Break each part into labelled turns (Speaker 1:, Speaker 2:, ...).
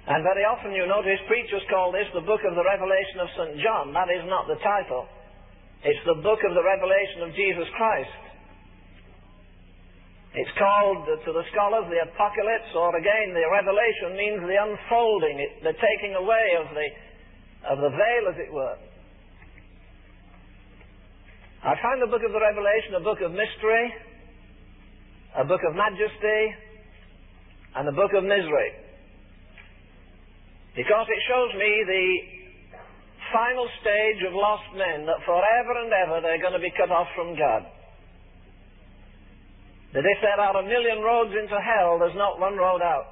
Speaker 1: And very often, you notice, preachers call this the book of the Revelation of St. John. That is not the title. It's the book of the Revelation of Jesus Christ. It's called, to the scholars, the Apocalypse, or again, the Revelation means the unfolding, the taking away of the veil, as it were. I find the book of the Revelation a book of mystery, a book of majesty, and a book of misery. Because it shows me the final stage of lost men, that forever and ever they're going to be cut off from God. That if there are 1,000,000 roads into hell, there's not one road out.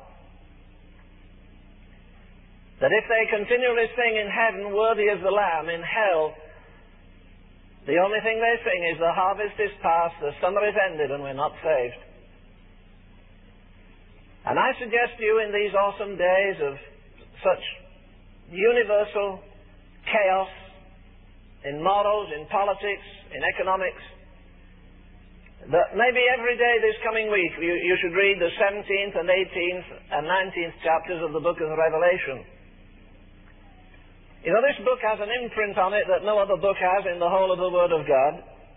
Speaker 1: That if they continually sing in heaven, worthy is the Lamb, in hell, the only thing they sing is the harvest is past, the summer is ended, and we're not saved. And I suggest to you in these awesome days of such universal chaos in morals, in politics, in economics, that maybe every day this coming week you should read the 17th and 18th and 19th chapters of the book of Revelation. You know, this book has an imprint on it that no other book has in the whole of the Word of God.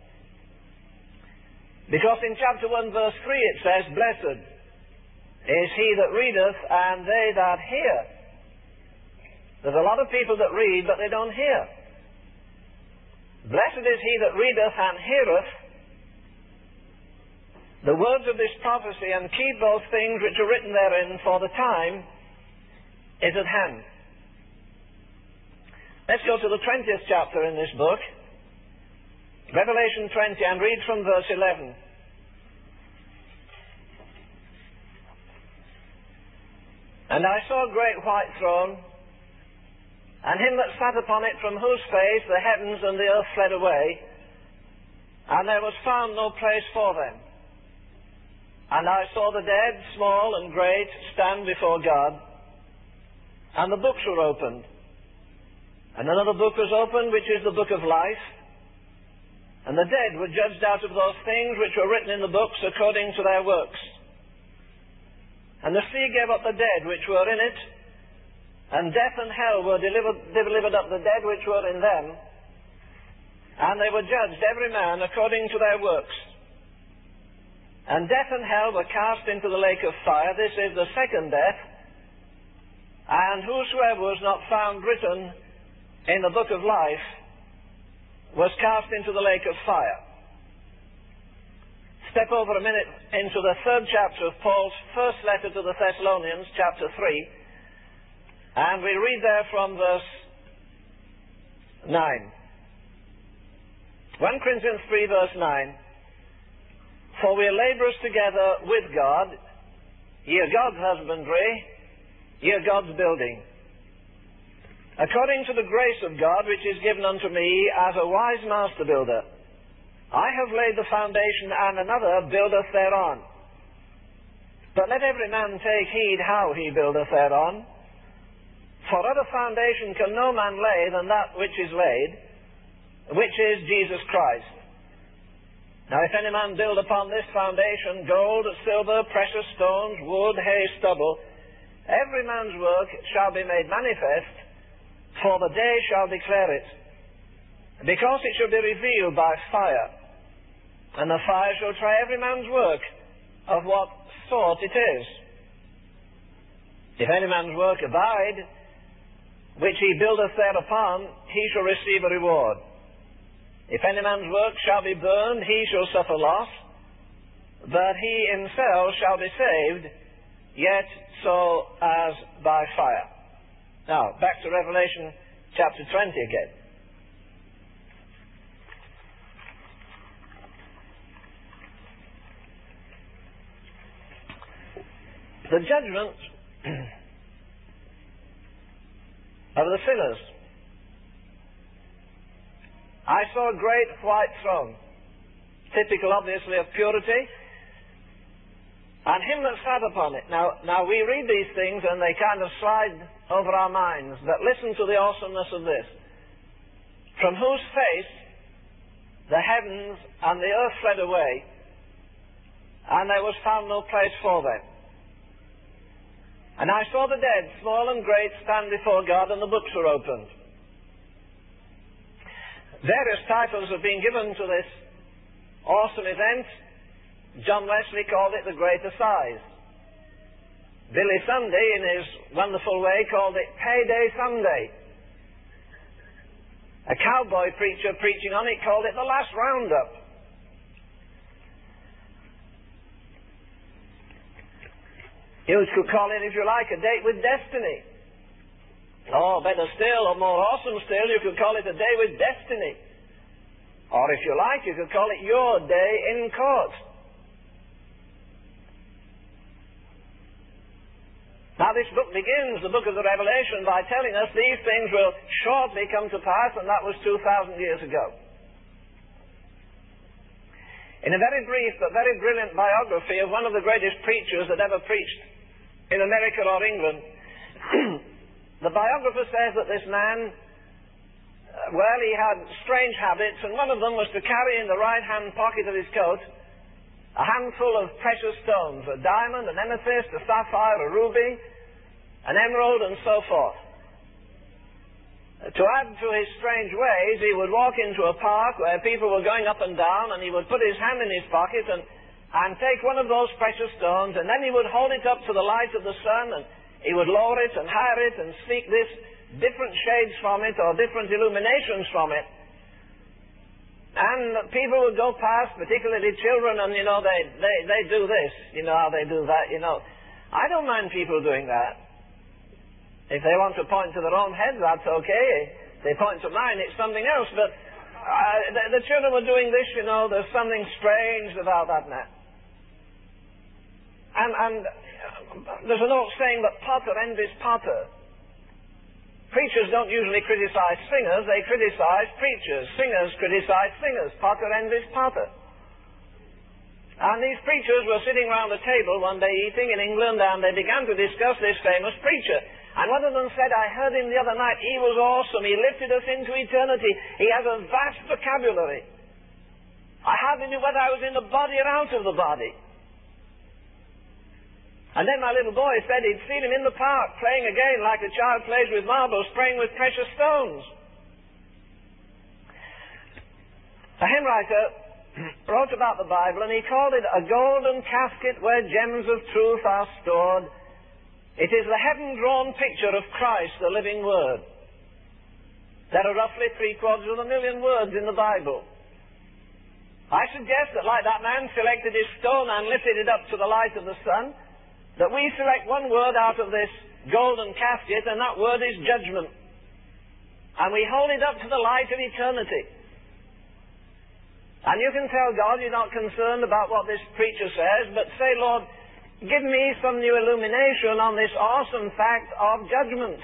Speaker 1: Because in chapter 1 verse 3 it says, "Blessed is he that readeth, and they that hear." There's a lot of people that read, but they don't hear. Blessed is he that readeth and heareth the words of this prophecy, and keep those things which are written therein, for the time is at hand. Let's go to the 20th chapter in this book, Revelation 20, and read from verse 11. "And I saw a great white throne, and him that sat upon it, from whose face the heavens and the earth fled away, and there was found no place for them. And I saw the dead, small and great, stand before God, and the books were opened. And another book was opened, which is the book of life. And the dead were judged out of those things which were written in the books according to their works. And the sea gave up the dead which were in it, and death and hell were delivered up the dead which were in them, and they were judged every man according to their works. And death and hell were cast into the lake of fire. This is the second death. And whosoever was not found written in the book of life was cast into the lake of fire." Step over a minute into the 3rd chapter of Paul's first letter to the Thessalonians, chapter 3, and we read there from verse 9. 1 Corinthians 3 verse 9. "For we are labourers together with God, ye are God's husbandry, ye are God's building. According to the grace of God which is given unto me as a wise master builder, I have laid the foundation, and another buildeth thereon. But let every man take heed how he buildeth thereon. For other foundation can no man lay than that which is laid, which is Jesus Christ. Now if any man build upon this foundation gold, silver, precious stones, wood, hay, stubble, every man's work shall be made manifest, for the day shall declare it, because it shall be revealed by fire. And the fire shall try every man's work of what sort it is. If any man's work abide, which he buildeth thereupon, he shall receive a reward. If any man's work shall be burned, he shall suffer loss, but he himself shall be saved, yet so as by fire." Now, back to Revelation chapter 20 again. The judgment of the sinners. I saw a great white throne, typical obviously of purity, and him that sat upon it. Now we read these things and they kind of slide over our minds, but listen to the awesomeness of this. "From whose face the heavens and the earth fled away, and there was found no place for them. And I saw the dead, small and great, stand before God, and the books were opened. Various titles have been given to this awesome event. John Wesley called it the Great Assize. Billy Sunday, in his wonderful way, called it Payday Sunday. A cowboy preacher preaching on it called it the Last Roundup. You could call it, if you like, a date with destiny. Or better still, or more awesome still, you could call it a day with destiny. Or if you like, you could call it your day in court. Now this book begins, the book of the Revelation, by telling us these things will shortly come to pass, and that was 2,000 years ago. In a very brief but very brilliant biography of one of the greatest preachers that ever preached in America or England, the biographer says that this man, well, he had strange habits, and one of them was to carry in the right-hand pocket of his coat a handful of precious stones, a diamond, an amethyst, a sapphire, a ruby, an emerald, and so forth. To add to his strange ways, he would walk into a park where people were going up and down, and he would put his hand in his pocket and take one of those precious stones, and then he would hold it up to the light of the sun, and he would lower it and higher it and seek this different shades from it or different illuminations from it. And people would go past, particularly children, and, they do this. You know how they do that, I don't mind people doing that. If they want to point to their own heads, that's okay. If they point to mine, it's something else. But the children were doing this, there's something strange about that now. And there's an old saying that potter envies potter. Preachers don't usually criticize singers, they criticize preachers. Singers criticize singers. Potter envies potter. And these preachers were sitting round a table one day eating in England, and they began to discuss this famous preacher. And one of them said, I heard him the other night, he was awesome, he lifted us into eternity. He has a vast vocabulary. I hardly knew whether I was in the body or out of the body. And then my little boy said he'd seen him in the park playing a game like a child plays with marbles, playing with precious stones. A hymn writer wrote about the Bible, and he called it a golden casket where gems of truth are stored. It is the heaven-drawn picture of Christ, the living Word. There are roughly 750,000 words in the Bible. I suggest that, like that man selected his stone and lifted it up to the light of the sun, that we select one word out of this golden casket, and that word is judgment. And we hold it up to the light of eternity. And you can tell God you're not concerned about what this preacher says, but say, Lord, give me some new illumination on this awesome fact of judgment.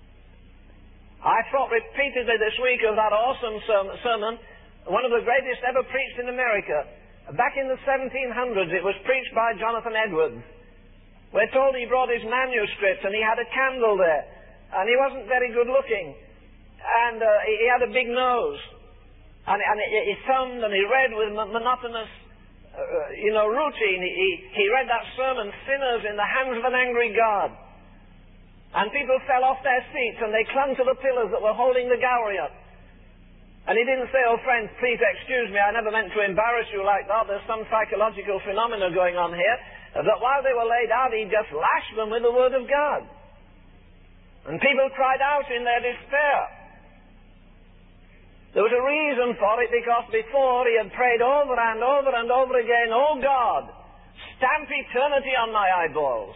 Speaker 1: I thought repeatedly this week of that awesome sermon, one of the greatest ever preached in America. Back in the 1700s, it was preached by Jonathan Edwards. We're told he brought his manuscript, and he had a candle there, and he wasn't very good looking, and he had a big nose, and he thumbed and he read with monotonous routine. He read that sermon, Sinners in the Hands of an Angry God. And people fell off their seats and they clung to the pillars that were holding the gallery up. And he didn't say, oh friends, please excuse me, I never meant to embarrass you like that. There's some psychological phenomena going on here. That while they were laid out, he just lashed them with the Word of God. And people cried out in their despair. There was a reason for it, because before he had prayed over and over and over again, oh God, stamp eternity on my eyeballs.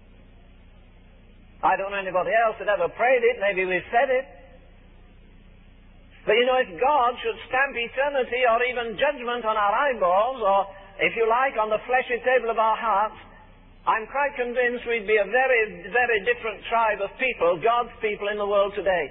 Speaker 1: I don't know anybody else that ever prayed it, maybe we've said it. But if God should stamp eternity or even judgment on our eyeballs, or if you like, on the fleshy table of our hearts, I'm quite convinced we'd be a very, very different tribe of people, God's people in the world today.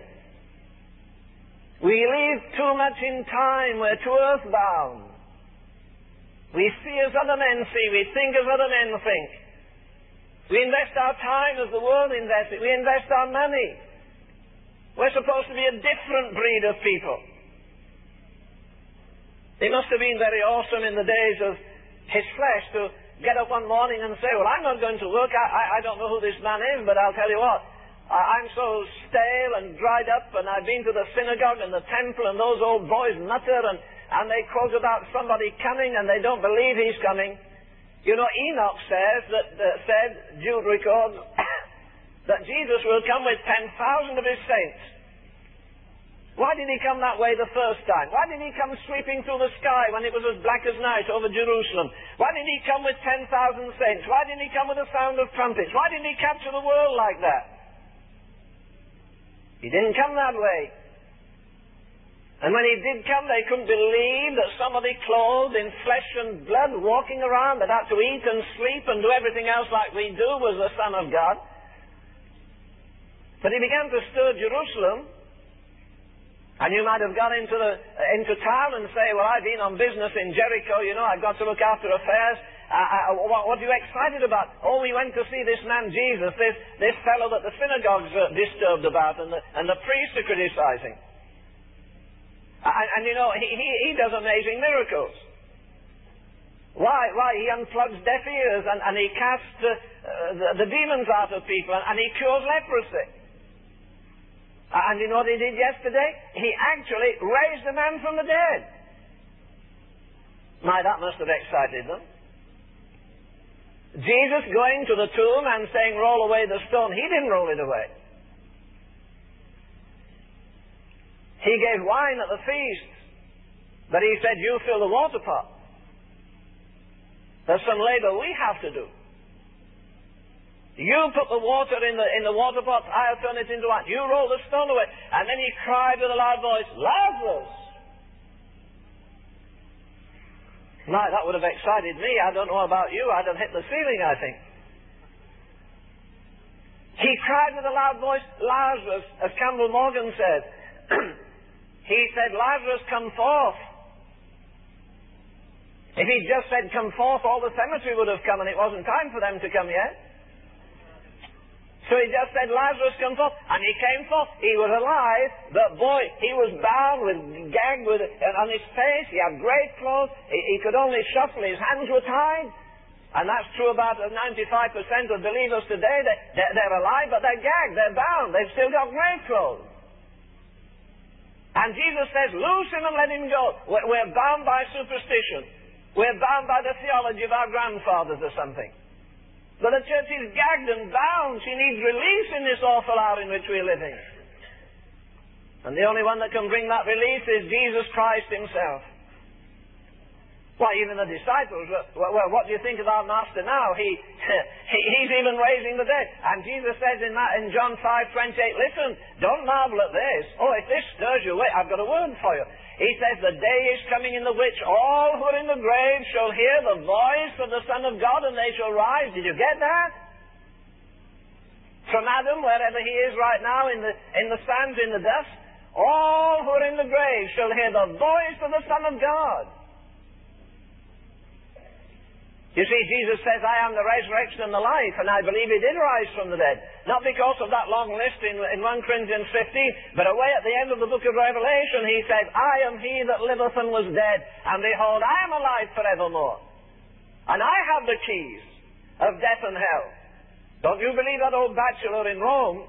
Speaker 1: We live too much in time. We're too earthbound. We see as other men see. We think as other men think. We invest our time as the world invests it. We invest our money. We're supposed to be a different breed of people. It must have been very awesome in the days of his flesh to get up one morning and say, well, I'm not going to work. I don't know who this man is, but I'll tell you what. I'm so stale and dried up, and I've been to the synagogue and the temple, and those old boys mutter, and they quote about somebody coming, and they don't believe he's coming. You know, Enoch said, Jude records, that Jesus will come with 10,000 of his saints. Why did he come that way the first time? Why did he come sweeping through the sky when it was as black as night over Jerusalem? Why did he come with 10,000 saints? Why didn't he come with the sound of trumpets? Why didn't he capture the world like that? He didn't come that way. And when he did come, they couldn't believe that somebody clothed in flesh and blood, walking around, that had to eat and sleep and do everything else like we do, was the Son of God. But he began to stir Jerusalem. And you might have gone into town and say, well, I've been on business in Jericho, you know, I've got to look after affairs. What are you excited about? Oh, we went to see this man Jesus, this fellow that the synagogues are disturbed about and the priests are criticizing. And you know, he does amazing miracles. Why? He unplugs deaf ears and he casts the demons out of people and he cures leprosy. And you know what he did yesterday? He actually raised a man from the dead. My, that must have excited them. Jesus going to the tomb and saying, roll away the stone. He didn't roll it away. He gave wine at the feast. But he said, you fill the water pot. There's some labor we have to do. You put the water in the water pot, I'll turn it into wine. You roll the stone away. And then he cried with a loud voice, Lazarus! My, that would have excited me. I don't know about you. I'd have hit the ceiling, I think. He cried with a loud voice, Lazarus, as Campbell Morgan said. He said, Lazarus, come forth. If he'd just said, come forth, all the cemetery would have come, and it wasn't time for them to come yet. So he just said, Lazarus, come forth. And he came forth. He was alive. But boy, he was bound with, gagged with, on his face. He had great clothes. He could only shuffle. His hands were tied. And that's true about 95% of believers today. They're alive, but they're gagged. They're bound. They've still got grave clothes. And Jesus says, loose him and let him go. We're bound by superstition. We're bound by the theology of our grandfathers or something. But the church is gagged and bound. She needs release in this awful hour in which we're living. And the only one that can bring that release is Jesus Christ himself. Why, even the disciples, well, what do you think of our Master now? He's even raising the dead. And Jesus says in John 5:28, listen, don't marvel at this. Oh, if this stirs you away, I've got a word for you. He says, the day is coming in the which all who are in the grave shall hear the voice of the Son of God, and they shall rise. Did you get that? From Adam, wherever he is right now, in the sands, in the dust, all who are in the grave shall hear the voice of the Son of God. You see, Jesus says, I am the resurrection and the life, and I believe he did rise from the dead. Not because of that long list in 1 Corinthians 15, but away at the end of the book of Revelation, he says, I am he that liveth and was dead, and behold, I am alive forevermore. And I have the keys of death and hell. Don't you believe that old bachelor in Rome?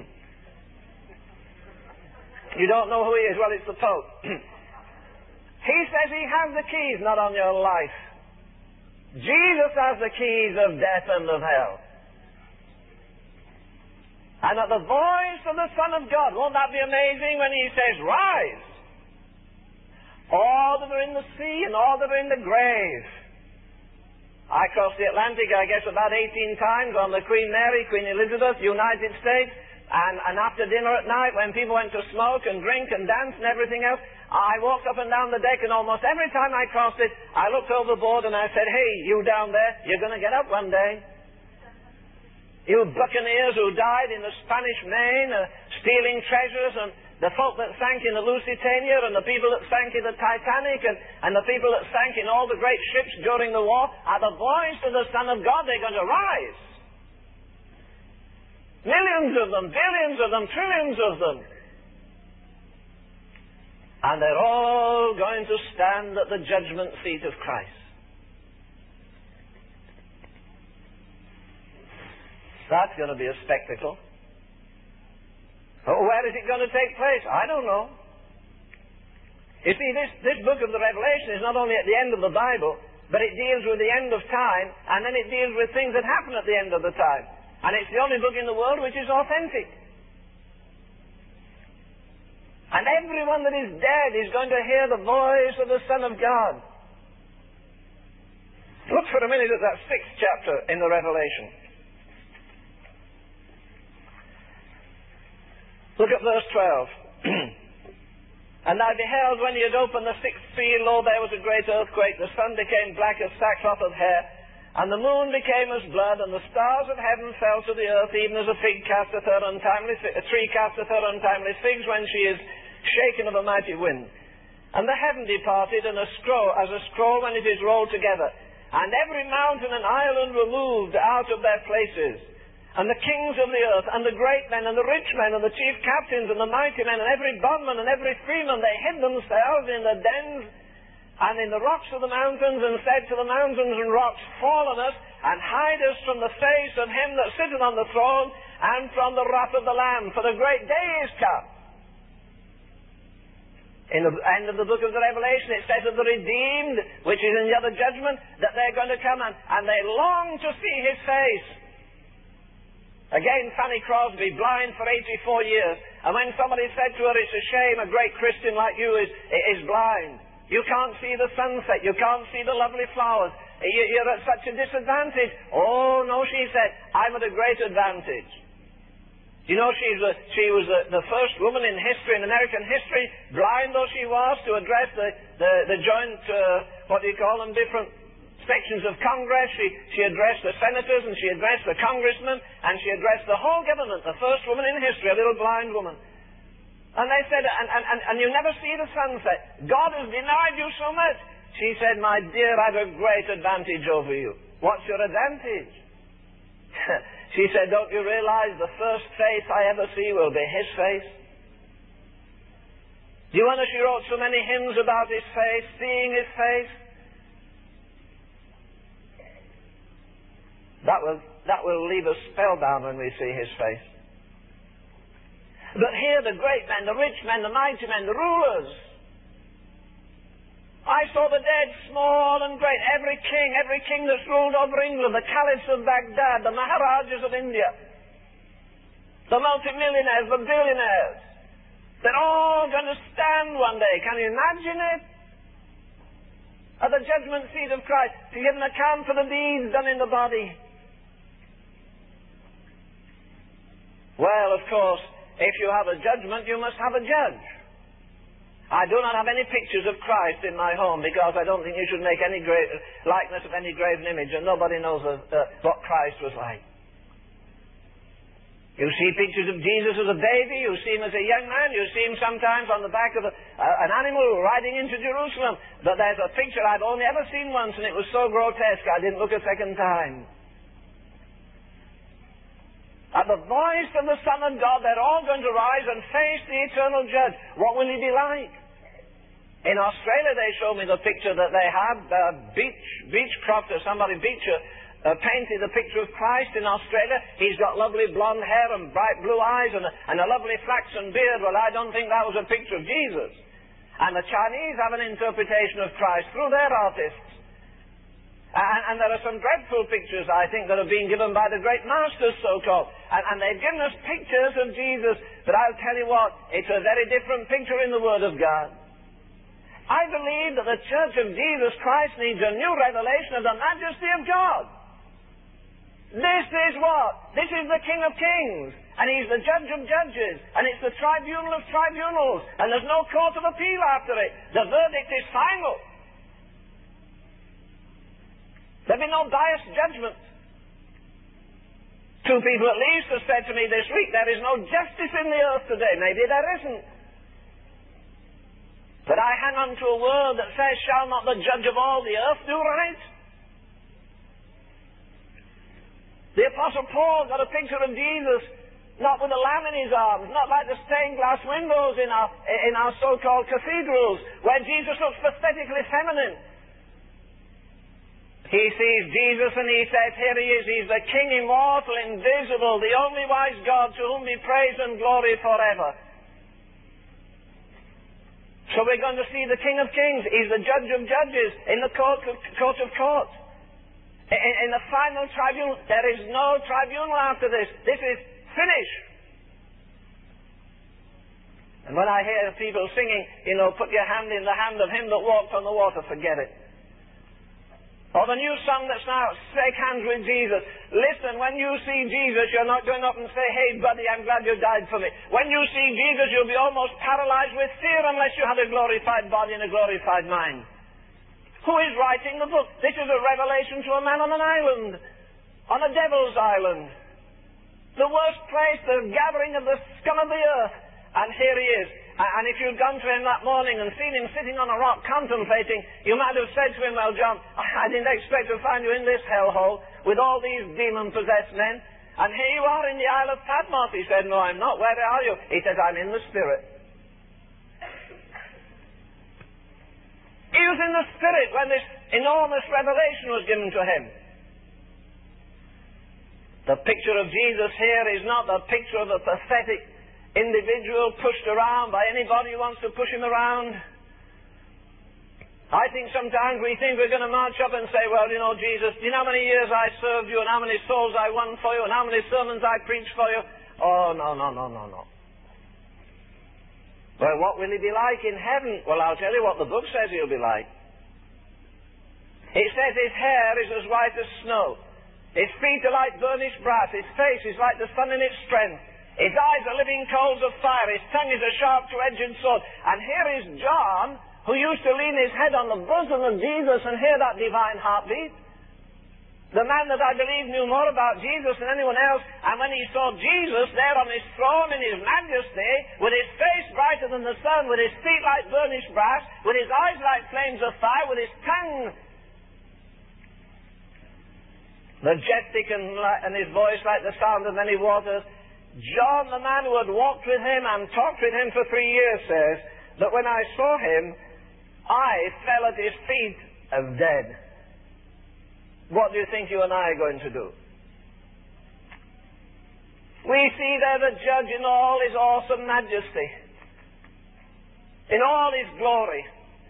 Speaker 1: You don't know who he is? Well, it's the Pope. He says he has the keys, not on your life. Jesus has the keys of death and of hell. And at the voice of the Son of God, won't that be amazing when he says, rise? All that are in the sea and all that are in the grave. I crossed the Atlantic, I guess, about 18 times on the Queen Mary, Queen Elizabeth, United States. And after dinner at night, when people went to smoke and drink and dance and everything else, I walked up and down the deck, and almost every time I crossed it, I looked overboard and I said, hey, you down there, you're going to get up one day. You buccaneers who died in the Spanish Main, stealing treasures, and the folk that sank in the Lusitania, and the people that sank in the Titanic, and the people that sank in all the great ships during the war, at the voice of the Son of God, they're going to rise. Millions of them, billions of them, trillions of them. And they're all going to stand at the judgment seat of Christ. That's going to be a spectacle. Oh, where is it going to take place? I don't know. You see, this book of the Revelation is not only at the end of the Bible, but it deals with the end of time, and then it deals with things that happen at the end of the time. And it's the only book in the world which is authentic. And everyone that is dead is going to hear the voice of the Son of God. Look for a minute at that 6th chapter in the Revelation. Look at verse 12. And I beheld when he had opened the 6th seal, lo, there was a great earthquake. The sun became black as sackcloth of hair, and the moon became as blood, and the stars of heaven fell to the earth, even as a tree casteth her untimely figs when she is shaken of a mighty wind. And the heaven departed, and as a scroll when it is rolled together. And every mountain and island were moved out of their places. And the kings of the earth, and the great men, and the rich men, and the chief captains, and the mighty men, and every bondman, and every freeman, they hid themselves in the dens and in the rocks of the mountains, and said to the mountains and rocks, fall on us, and hide us from the face of him that sitteth on the throne, and from the wrath of the Lamb, for the great day is come. In the end of the book of the Revelation, it says of the redeemed, which is in the other judgment, that they're going to come and they long to see his face. Again, Fanny Crosby, blind for 84 years. And when somebody said to her, it's a shame a great Christian like you is blind. You can't see the sunset. You can't see the lovely flowers. You're at such a disadvantage. Oh, no, she said, I'm at a great advantage. You know, she was the first woman in history, in American history, blind though she was, to address the joint, different sections of Congress. She addressed the senators, and she addressed the congressmen, and she addressed the whole government, the first woman in history, a little blind woman. And they said, and you never see the sunset. God has denied you so much. She said, my dear, I have a great advantage over you. What's your advantage? She said, don't you realize the first face I ever see will be his face? Do you wonder she wrote so many hymns about his face, seeing his face? That will leave us spellbound when we see his face. But here the great men, the rich men, the mighty men, the rulers. I saw the dead, small and great, every king that's ruled over England, the caliphs of Baghdad, the Maharajas of India, the multimillionaires, the billionaires. They're all going to stand one day. Can you imagine it? At the judgment seat of Christ, to give an account for the deeds done in the body. Well, of course, if you have a judgment, you must have a judge. I do not have any pictures of Christ in my home, because I don't think you should make any likeness of any graven image, and nobody knows what Christ was like. You see pictures of Jesus as a baby, you see him as a young man, you see him sometimes on the back of an animal riding into Jerusalem. But there's a picture I've only ever seen once, and it was so grotesque I didn't look a second time. At the voice of the Son of God, they're all going to rise and face the eternal judge. What will he be like? In Australia, they showed me the picture that they had. Beechcroft or somebody, Beecher, painted the picture of Christ in Australia. He's got lovely blonde hair and bright blue eyes and a lovely flaxen beard. Well, I don't think that was a picture of Jesus. And the Chinese have an interpretation of Christ through their artists. And there are some dreadful pictures, I think, that are being given by the great masters, so-called. And they've given us pictures of Jesus, but I'll tell you what, it's a very different picture in the Word of God. I believe that the Church of Jesus Christ needs a new revelation of the majesty of God. This is what? This is the King of Kings, and He's the Judge of Judges, and it's the Tribunal of Tribunals, and there's no court of appeal after it. The verdict is final. There'll be no biased judgment. Two people at least have said to me this week, there is no justice in the earth today. Maybe there isn't. But I hang on to a word that says, shall not the judge of all the earth do right? The Apostle Paul got a picture of Jesus, not with a lamb in his arms, not like the stained glass windows in our so-called cathedrals, where Jesus looks pathetically feminine. He sees Jesus and he says, here he is. He's the King, immortal, invisible, the only wise God, to whom be praise and glory forever. So we're going to see the King of Kings. He's the Judge of judges in the court of courts. In the final tribunal, there is no tribunal after this. This is finished. And when I hear people singing, put your hand in the hand of him that walked on the water, forget it. Or the new song that's now, shake hands with Jesus. Listen, when you see Jesus, you're not going up and say, hey buddy, I'm glad you died for me. When you see Jesus, you'll be almost paralyzed with fear unless you had a glorified body and a glorified mind. Who is writing the book? This is a revelation to a man on an island, on a devil's island. The worst place, the gathering of the scum of the earth. And here he is. And if you'd gone to him that morning and seen him sitting on a rock contemplating, you might have said to him, well, John, I didn't expect to find you in this hellhole with all these demon-possessed men. And here you are in the Isle of Patmos. He said, no, I'm not. Where are you? He says, I'm in the Spirit. He was in the Spirit when this enormous revelation was given to him. The picture of Jesus here is not the picture of a pathetic individual pushed around by anybody who wants to push him around. I think sometimes we think we're going to march up and say, well, Jesus, do you know how many years I served you and how many souls I won for you and how many sermons I preached for you? Oh, no. Well, what will he be like in heaven? Well, I'll tell you what the book says he'll be like. It says his hair is as white as snow. His feet are like burnished brass. His face is like the sun in its strength. His eyes are living coals of fire. His tongue is a sharp two-edged sword. And here is John, who used to lean his head on the bosom of Jesus and hear that divine heartbeat. The man that I believe knew more about Jesus than anyone else. And when he saw Jesus there on his throne in his majesty, with his face brighter than the sun, with his feet like burnished brass, with his eyes like flames of fire, with his tongue majestic and his voice like the sound of many waters, John, the man who had walked with him and talked with him for 3 years, says that when I saw him, I fell at his feet as dead. What do you think you and I are going to do? We see there the Judge in all his awesome majesty, in all his glory.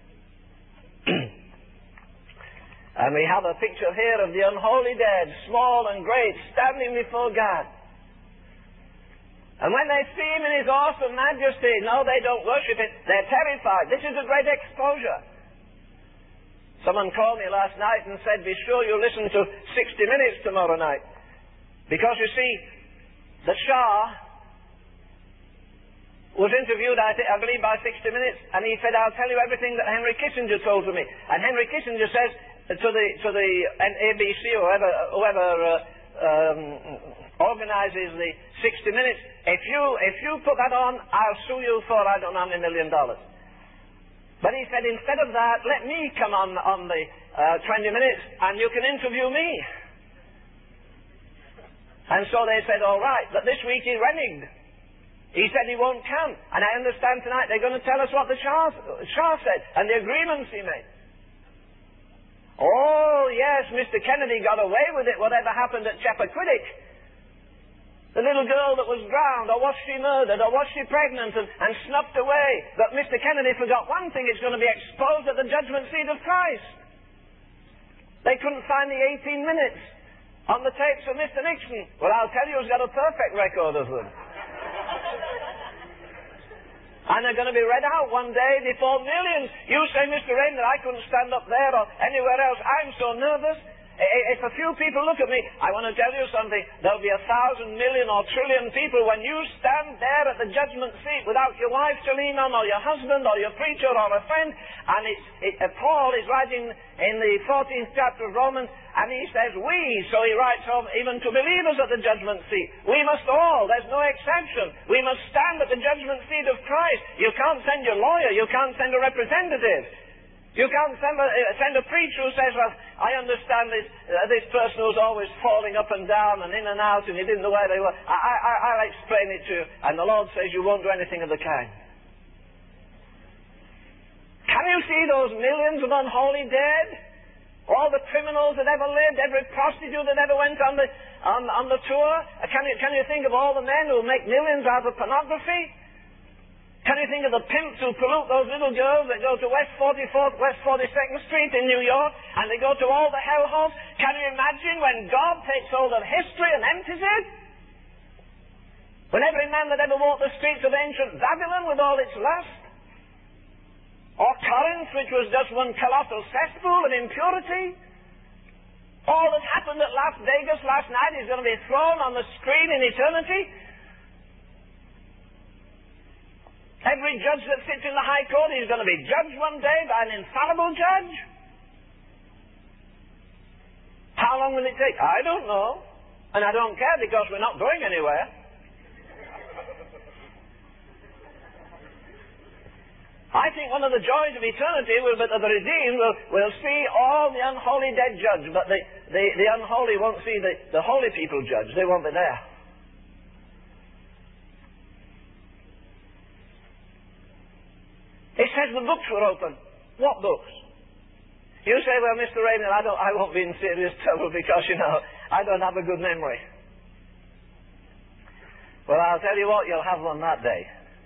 Speaker 1: And we have a picture here of the unholy dead, small and great, standing before God. And when they see him in his awesome majesty, no, they don't worship it. They're terrified. This is a great exposure. Someone called me last night and said, be sure you listen to 60 Minutes tomorrow night. Because you see, the Shah was interviewed, I believe, by 60 Minutes, and he said, I'll tell you everything that Henry Kissinger told to me. And Henry Kissinger says to the ABC or whoever organizes the 60 Minutes, if you put that on, I'll sue you for I don't know how many $1 million. But he said, instead of that, let me come on the 20 Minutes and you can interview me. And so they said, all right, but this week he reneged. He said he won't come. And I understand tonight they're going to tell us what the Shah said and the agreements he made. Oh, yes, Mr. Kennedy got away with it, whatever happened at Chappaquiddick. The little girl that was drowned, or was she murdered, or was she pregnant and snuffed away. But Mr. Kennedy forgot one thing, it's going to be exposed at the judgment seat of Christ. They couldn't find the 18 minutes on the tapes of Mr. Nixon. Well, I'll tell you who's got a perfect record of them. And they're going to be read out one day before millions. You say, Mr. Rain, that I couldn't stand up there or anywhere else. I'm so nervous. If a few people look at me, I want to tell you something. There'll be 1,000 million or trillion people when you stand there at the judgment seat without your wife to lean on, or your husband, or your preacher, or a friend. And Paul is writing in the 14th chapter of Romans, and he says, we, so he writes home, even to believers at the judgment seat. We must all, there's no exception. We must stand at the judgment seat of Christ. You can't send your lawyer, you can't send a representative. You can't send a preacher who says, well, I understand this person who's always falling up and down and in and out and you didn't know where they were. I'll explain it to you. And the Lord says you won't do anything of the kind. Can you see those millions of unholy dead? All the criminals that ever lived, every prostitute that ever went on the tour. Can you think of all the men who make millions out of pornography? Can you think of the pimps who pollute those little girls that go to West 44th, West 42nd Street in New York, and they go to all the hellholes? Can you imagine when God takes hold of history and empties it? When every man that ever walked the streets of ancient Babylon with all its lust, or Corinth, which was just one colossal cesspool of impurity, all that happened at Las Vegas last night is going to be thrown on the screen in eternity. Every judge that sits in the High Court is going to be judged one day by an infallible judge. How long will it take? I don't know. And I don't care, because we're not going anywhere. I think one of the joys of eternity will be that the redeemed will see all the unholy dead judged, but the unholy won't see the holy people judged. They won't be there. It says the books were open. What books? You say, well, Mr. Ravenhill, I won't be in serious trouble because, I don't have a good memory. Well, I'll tell you what, you'll have one that day.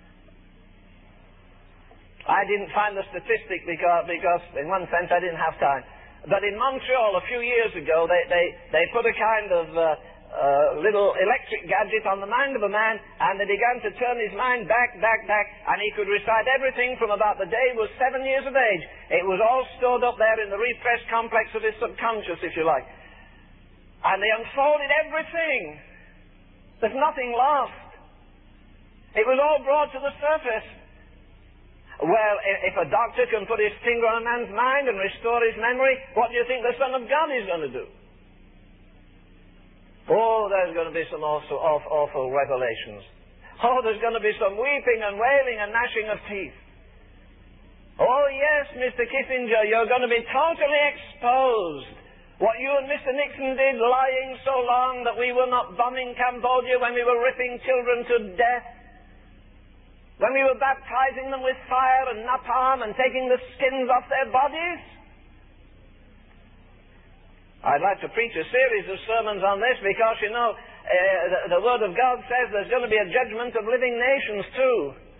Speaker 1: I didn't find the statistic because in one sense, I didn't have time. But in Montreal, a few years ago, they put a kind of little electric gadget on the mind of a man, and they began to turn his mind back, and he could recite everything from about the day he was 7 years of age. It was all stored up there in the repressed complex of his subconscious, if you like. And they unfolded everything. There's nothing lost. It was all brought to the surface. Well, if a doctor can put his finger on a man's mind and restore his memory, what do you think the Son of God is going to do? Oh, there's going to be some awful revelations. Oh, there's going to be some weeping and wailing and gnashing of teeth. Oh, yes, Mr. Kissinger, you're going to be totally exposed. What you and Mr. Nixon did, lying so long that we were not bombing Cambodia when we were ripping children to death, when we were baptizing them with fire and napalm and taking the skins off their bodies. I'd like to preach a series of sermons on this because, the Word of God says there's going to be a judgment of living nations too.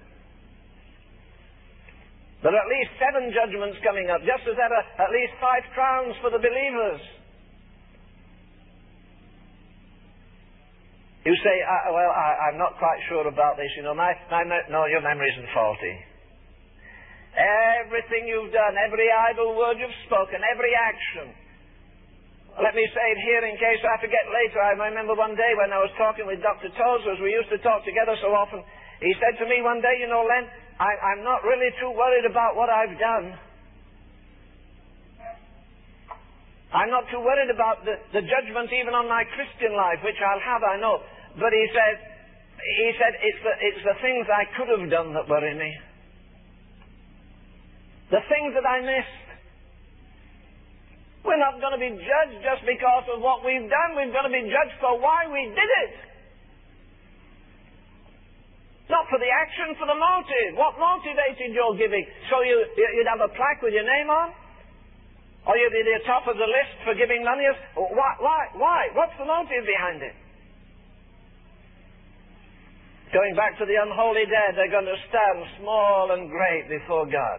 Speaker 1: There are at least 7 judgments coming up, just as there are at least 5 crowns for the believers. You say, I'm not quite sure about this. No, your memory isn't faulty. Everything you've done, every idle word you've spoken, every action. Let me say it here in case I forget later. I remember one day when I was talking with Dr. Tozer, we used to talk together so often. He said to me one day, Len, I'm not really too worried about what I've done. I'm not too worried about the judgment even on my Christian life, which I'll have, I know. But he said it's the things I could have done that worry me. The things that I missed. We're not going to be judged just because of what we've done. We're going to be judged for why we did it. Not for the action, for the motive. What motivated your giving? So you'd have a plaque with your name on? Or you'd be at the top of the list for giving money? Why? What's the motive behind it? Going back to the unholy dead, they're going to stand small and great before God.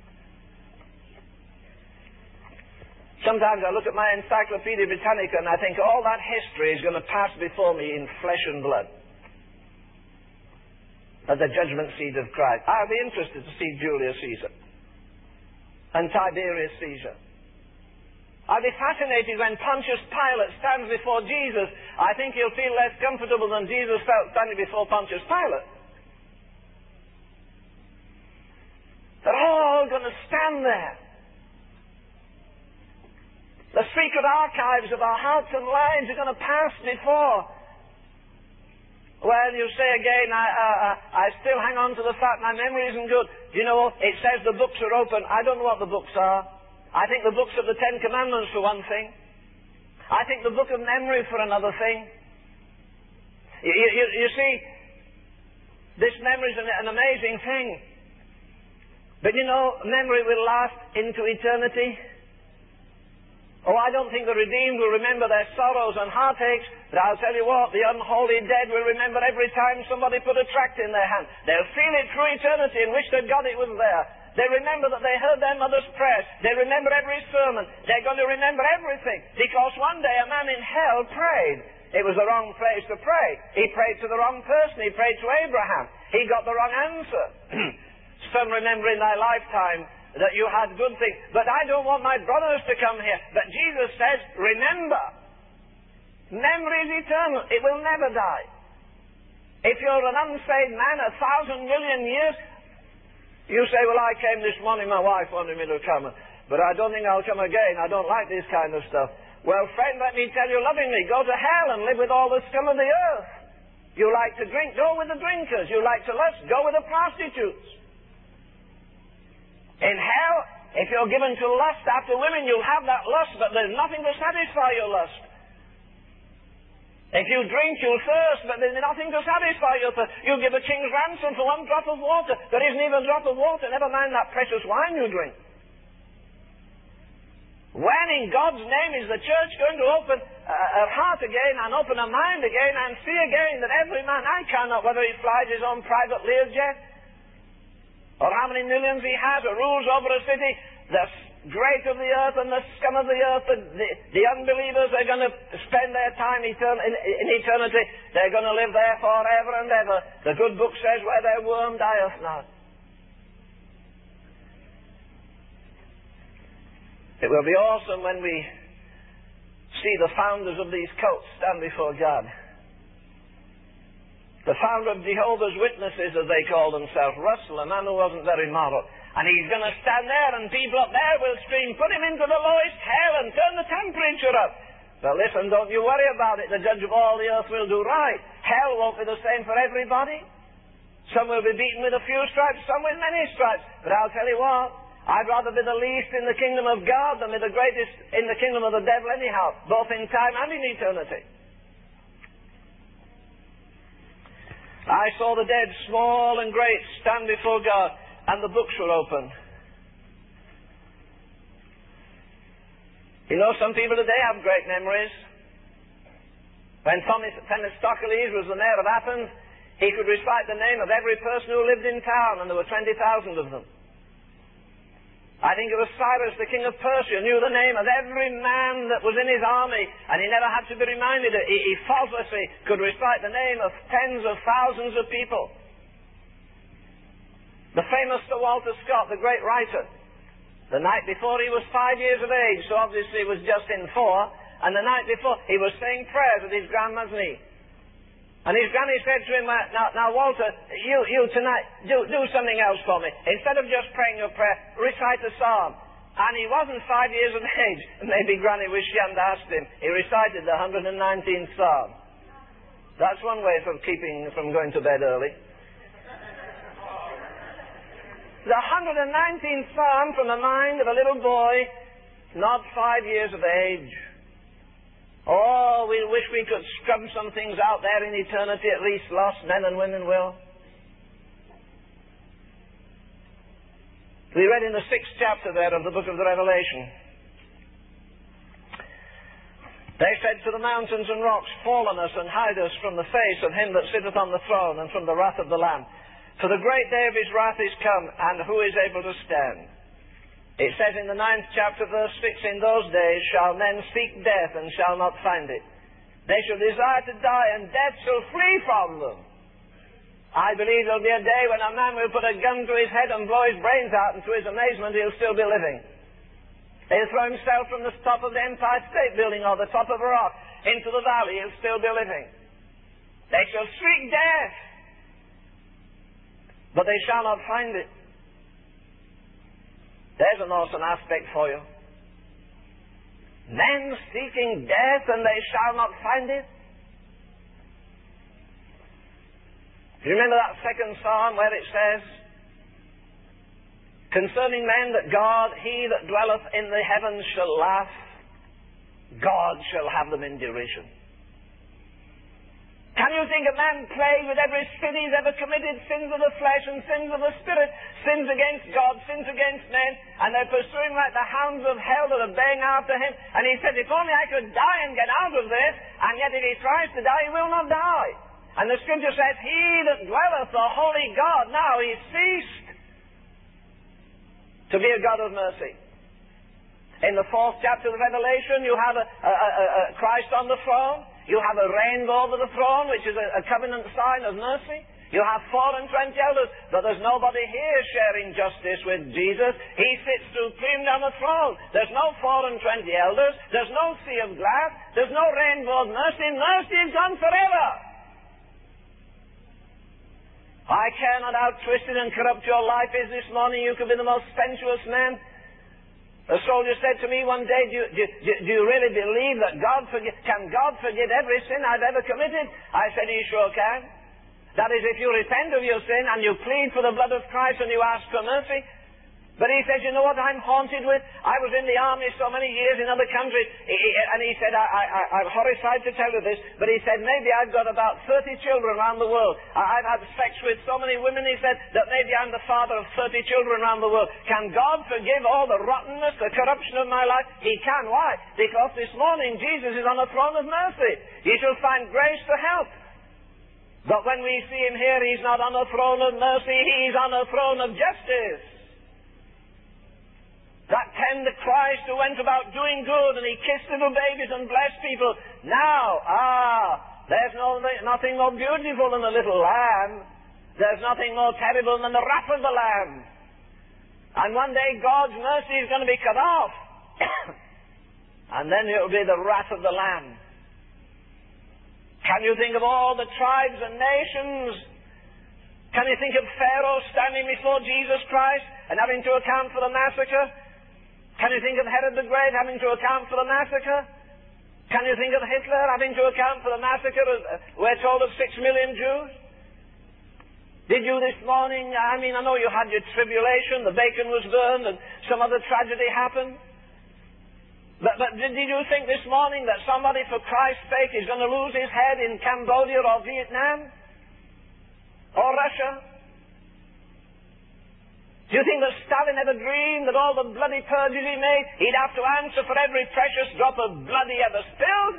Speaker 1: Sometimes I look at my Encyclopedia Britannica and I think all that history is going to pass before me in flesh and blood. At the judgment seat of Christ. I'll be interested to see Julius Caesar and Tiberius Caesar. I'll be fascinated when Pontius Pilate stands before Jesus. I think he'll feel less comfortable than Jesus felt standing before Pontius Pilate. They're all going to stand there. The secret archives of our hearts and lives are going to pass before. Well, you say again, I still hang on to the fact my memory isn't good. It says the books are open. I don't know what the books are. I think the books of the 10 Commandments for one thing. I think the book of memory for another thing. You see, this memory is an amazing thing. But memory will last into eternity. Oh, I don't think the redeemed will remember their sorrows and heartaches, but I'll tell you what, the unholy dead will remember every time somebody put a tract in their hand. They'll feel it through eternity and wish that God it was there. They remember that they heard their mother's prayers. They remember every sermon. They're going to remember everything, because one day a man in hell prayed. It was the wrong place to pray. He prayed to the wrong person. He prayed to Abraham. He got the wrong answer. Some remember in their lifetime that you had good things. But I don't want my brothers to come here. But Jesus says, remember. Memory is eternal. It will never die. If you're an unsaved man 1,000 million years, you say, well, I came this morning, my wife wanted me to come, but I don't think I'll come again. I don't like this kind of stuff. Well, friend, let me tell you lovingly, go to hell and live with all the scum of the earth. You like to drink, go with the drinkers. You like to lust, go with the prostitutes. In hell, if you're given to lust after women, you'll have that lust, but there's nothing to satisfy your lust. If you drink, you'll thirst, but there's nothing to satisfy your thirst. You give a king's ransom for one drop of water. There isn't even a drop of water, never mind that precious wine you drink. When in God's name is the church going to open a heart again and open a mind again and see again that every man, I cannot, whether he flies his own private Learjet, or how many millions he has, or rules over a city, the great of the earth and the scum of the earth, the unbelievers are going to spend their time in eternity. They're going to live there forever and ever. The good book says, where their worm dieth not. It will be awesome when we see the founders of these cults stand before God. The founder of Jehovah's Witnesses, as they call themselves, Russell, a man who wasn't very moral. And he's going to stand there and people up there will scream, put him into the lowest hell and turn the temperature up. But listen, don't you worry about it. The judge of all the earth will do right. Hell won't be the same for everybody. Some will be beaten with a few stripes, some with many stripes. But I'll tell you what, I'd rather be the least in the kingdom of God than be the greatest in the kingdom of the devil anyhow, both in time and in eternity. I saw the dead, small and great, stand before God, and the books were opened. You know, some people today have great memories. When Themistocles was the mayor of Athens, he could recite the name of every person who lived in town, and there were 20,000 of them. I think it was Cyrus, the king of Persia, knew the name of every man that was in his army, and he never had to be reminded. He faultlessly could recite the name of tens of thousands of people. The famous Sir Walter Scott, the great writer, the night before he was 5 years of age, so obviously he was just in 4, and the night before he was saying prayers at his grandma's knee. And his granny said to him, now Walter, you tonight, do something else for me. Instead of just praying your prayer, recite a psalm. And he wasn't 5 years of age. Maybe granny wished she hadn't asked him. He recited the 119th psalm. That's one way of keeping from going to bed early. The 119th psalm from the mind of a little boy, not 5 years of age. Oh, we wish we could scrub some things out there in eternity, at least lost men and women will. We read in the 6th chapter there of the book of the Revelation. They said to the mountains and rocks, fall on us and hide us from the face of him that sitteth on the throne and from the wrath of the Lamb. For the great day of his wrath is come, and who is able to stand? It says in the 9th chapter, verse 6, in those days shall men seek death and shall not find it. They shall desire to die, and death shall flee from them. I believe there'll be a day when a man will put a gun to his head and blow his brains out, and to his amazement he'll still be living. He'll throw himself from the top of the Empire State Building or the top of a rock into the valley, he'll still be living. They shall seek death, but they shall not find it. There's an awesome aspect for you. Men seeking death and they shall not find it. Do you remember that 2nd Psalm where it says, concerning men that God, he that dwelleth in the heavens shall laugh, God shall have them in derision. Can you think a man plagued with every sin he's ever committed, sins of the flesh and sins of the spirit, sins against God, sins against men, and they're pursuing like the hounds of hell that are baying after him? And he said, if only I could die and get out of this, and yet if he tries to die, he will not die. And the scripture says, he that dwelleth the holy God, now he ceased to be a God of mercy. In the 4th chapter of Revelation, you have a Christ on the throne. You have a rainbow over the throne, which is a covenant sign of mercy. You have 24 elders, but there's nobody here sharing justice with Jesus. He sits supreme on the throne. There's no 24 elders. There's no sea of glass. There's no rainbow of mercy. Mercy is gone forever. I care not how twisted and corrupt your life is this morning. You could be the most sensuous man. A soldier said to me one day, do you really believe that can God forgive every sin I've ever committed? I said, he sure can. That is, if you repent of your sin and you plead for the blood of Christ and you ask for mercy. But he says, you know what I'm haunted with? I was in the army so many years in other countries, and he said, I'm horrified to tell you this, but he said, maybe I've got about 30 children around the world. I've had sex with so many women, he said, that maybe I'm the father of 30 children around the world. Can God forgive all the rottenness, the corruption of my life? He can. Why? Because this morning Jesus is on the throne of mercy. He shall find grace to help. But when we see him here, he's not on the throne of mercy, he's on the throne of justice. That tender Christ who went about doing good and he kissed little babies and blessed people. Now, there's nothing more beautiful than the little lamb. There's nothing more terrible than the wrath of the lamb. And one day God's mercy is going to be cut off. And then it will be the wrath of the lamb. Can you think of all the tribes and nations? Can you think of Pharaoh standing before Jesus Christ and having to account for the massacre? Can you think of Herod the Great having to account for the massacre? Can you think of Hitler having to account for the massacre? We're told of 6 million Jews. Did you this morning, I know you had your tribulation, the bacon was burned and some other tragedy happened. But did you think this morning that somebody for Christ's sake is going to lose his head in Cambodia or Vietnam? Or Russia? Do you think that Stalin ever dreamed that all the bloody purges he made, he'd have to answer for every precious drop of blood he ever spilled?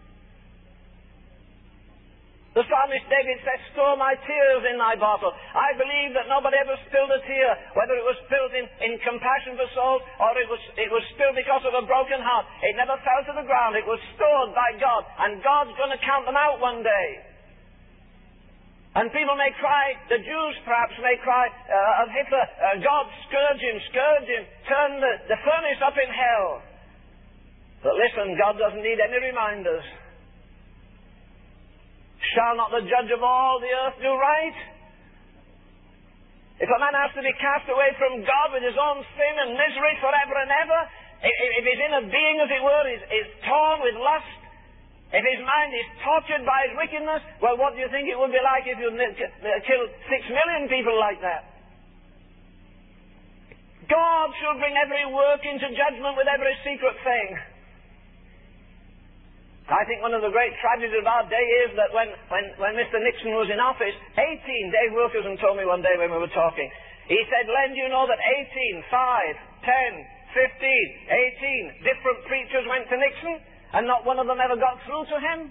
Speaker 1: The psalmist David says, store my tears in thy bottle. I believe that nobody ever spilled a tear, whether it was spilled in compassion for souls or it was spilled because of a broken heart. It never fell to the ground. It was stored by God, and God's going to count them out one day. And people may cry, the Jews perhaps may cry of Hitler, God, scourge him, turn the furnace up in hell. But listen, God doesn't need any reminders. Shall not the judge of all the earth do right? If a man has to be cast away from God with his own sin and misery forever and ever, if his inner being, as it were, is torn with lust, if his mind is tortured by his wickedness, well, what do you think it would be like if you killed 6 million people like that? God shall bring every work into judgment with every secret thing. I think one of the great tragedies of our day is that when Mr. Nixon was in office, Dave Wilkerson told me one day when we were talking, he said, Len, do you know that 5, 10, 15, 18 different preachers went to Nixon? And not one of them ever got through to him?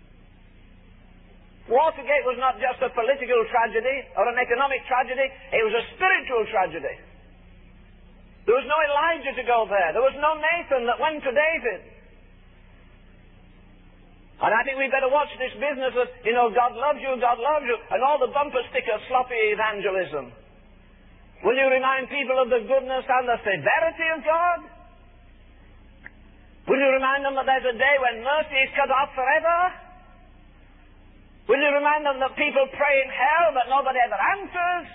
Speaker 1: Watergate was not just a political tragedy or an economic tragedy, it was a spiritual tragedy. There was no Elijah to go there. There was no Nathan that went to David. And I think we better watch this business of, God loves you, and all the bumper sticker sloppy evangelism. Will you remind people of the goodness and the severity of God? Will you remind them that there's a day when mercy is cut off forever? Will you remind them that people pray in hell but nobody ever answers?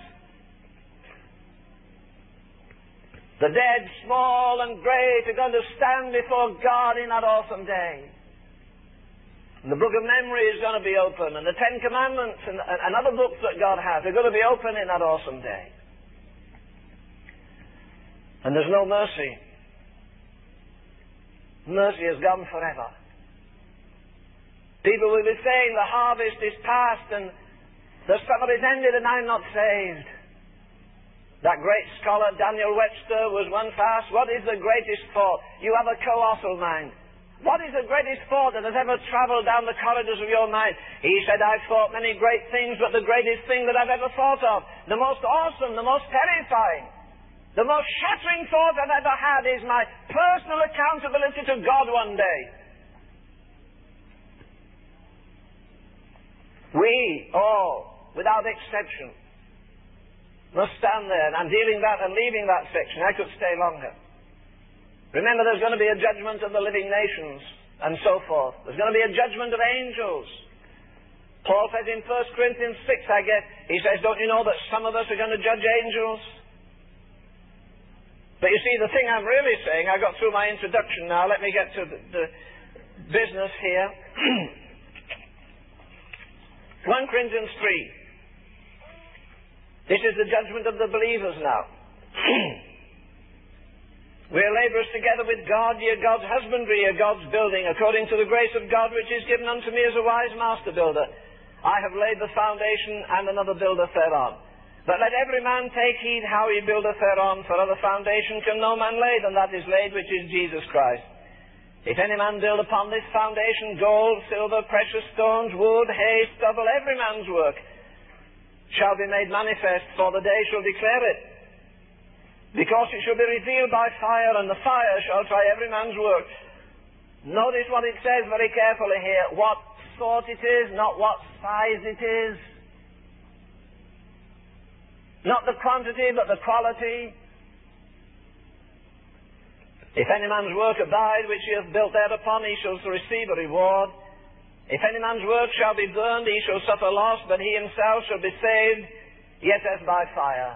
Speaker 1: The dead, small and great, are going to stand before God in that awesome day. And the book of memory is going to be open, and the 10 Commandments and other books that God has are going to be open in that awesome day. And there's no mercy. Mercy is gone forever. People will be saying the harvest is past and the summer is ended and I'm not saved. That great scholar Daniel Webster was once asked, what is the greatest thought? You have a colossal mind. What is the greatest thought that has ever travelled down the corridors of your mind? He said, I've thought many great things, but the greatest thing that I've ever thought of, the most awesome, the most terrifying, the most shattering thought I've ever had is my personal accountability to God one day. We all, without exception, must stand there, and I'm leaving that section. I could stay longer. Remember, there's going to be a judgment of the living nations, and so forth. There's going to be a judgment of angels. Paul says in 1 Corinthians 6, he says, don't you know that some of us are going to judge angels? But you see, the thing I'm really saying, I got through my introduction now, let me get to the business here. 1 Corinthians 3. This is the judgment of the believers now. We are labourers together with God, ye are God's husbandry, ye are God's building, according to the grace of God which is given unto me as a wise master builder. I have laid the foundation, and another buildeth thereon. But let every man take heed how he buildeth thereon, for other foundation can no man lay than that is laid, which is Jesus Christ. If any man build upon this foundation gold, silver, precious stones, wood, hay, stubble, every man's work shall be made manifest, for the day shall declare it. Because it shall be revealed by fire, and the fire shall try every man's work. Notice what it says very carefully here. What sort it is, not what size it is. Not the quantity, but the quality. If any man's work abide, which he hath built thereupon, he shall receive a reward. If any man's work shall be burned, he shall suffer loss, but he himself shall be saved, yet as by fire.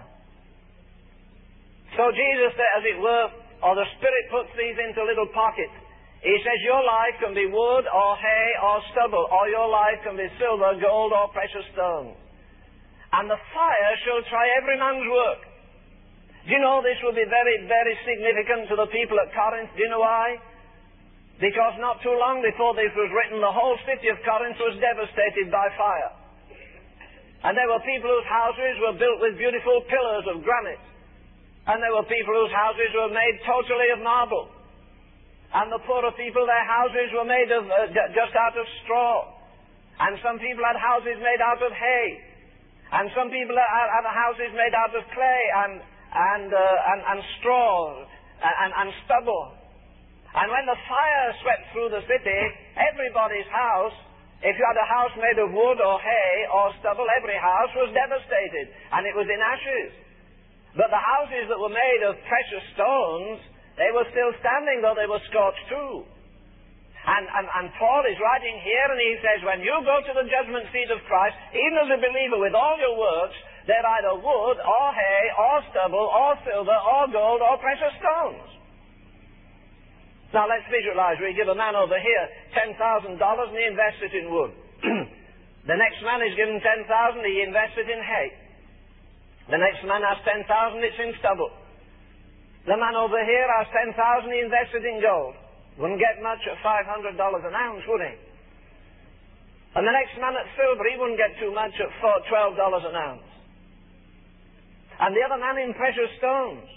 Speaker 1: So Jesus, as it were, or the Spirit puts these into little pockets. He says your life can be wood or hay or stubble, or your life can be silver, gold or precious stones. And the fire shall try every man's work. Do you know this will be very, very significant to the people at Corinth? Do you know why? Because not too long before this was written, the whole city of Corinth was devastated by fire. And there were people whose houses were built with beautiful pillars of granite. And there were people whose houses were made totally of marble. And the poorer people, their houses were made of just out of straw. And some people had houses made out of hay. And some people had houses made out of clay and straw and stubble. And when the fire swept through the city, everybody's house, if you had a house made of wood or hay or stubble, every house was devastated, and it was in ashes. But the houses that were made of precious stones, they were still standing, though they were scorched too. And Paul is writing here, and he says, when you go to the judgment seat of Christ, even as a believer with all your works, they're either wood or hay or stubble or silver or gold or precious stones. Now let's visualize. We give a man over here $10,000 and he invests it in wood. The next man is given $10,000, he invests it in hay. The next man has $10,000, it's in stubble. The man over here has $10,000, he invests it in gold. Wouldn't get much at $500 an ounce, would he? And the next man at silver, he wouldn't get too much at $12 an ounce. And the other man in precious stones.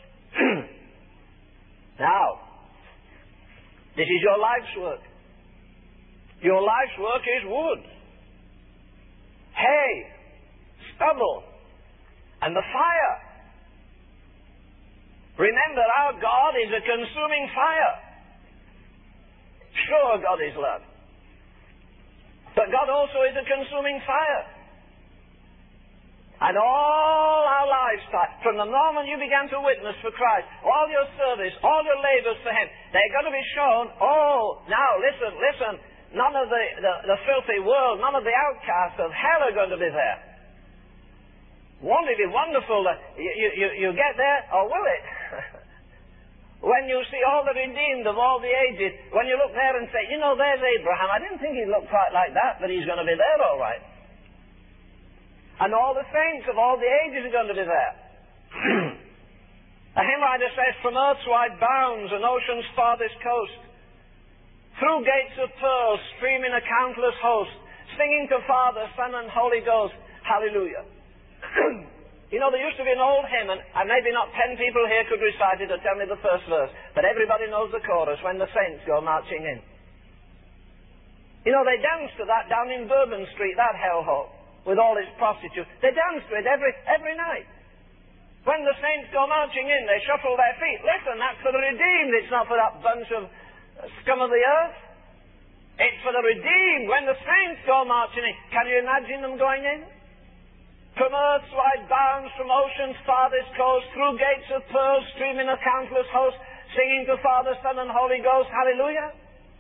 Speaker 1: Now, this is your life's work. Your life's work is wood, hay, stubble, and the fire. Remember, our God is a consuming fire. Sure, God is love. But God also is a consuming fire. And all our lives, from the moment you began to witness for Christ, all your service, all your labors for Him, they're going to be shown. Oh, now listen, none of the filthy world, none of the outcasts of hell are going to be there. Won't it be wonderful that you get there, or will it? When you see all the redeemed of all the ages, when you look there and say, you know, there's Abraham. I didn't think he looked quite like that, but he's going to be there all right. And all the saints of all the ages are going to be there. A hymn writer says, from earth's wide bounds and ocean's farthest coast, through gates of pearl, streaming a countless host, singing to Father, Son, and Holy Ghost, hallelujah. You know, there used to be an old hymn, and maybe not 10 people here could recite it or tell me the first verse, but everybody knows the chorus, when the saints go marching in. You know, they dance to that down in Bourbon Street, that hellhole, with all its prostitutes. They dance to it every night. When the saints go marching in, they shuffle their feet. Listen, that's for the redeemed. It's not for that bunch of scum of the earth. It's for the redeemed. When the saints go marching in, can you imagine them going in? From earth's wide bounds, from ocean's farthest coast, through gates of pearl, streaming a countless host, singing to Father, Son, and Holy Ghost, hallelujah.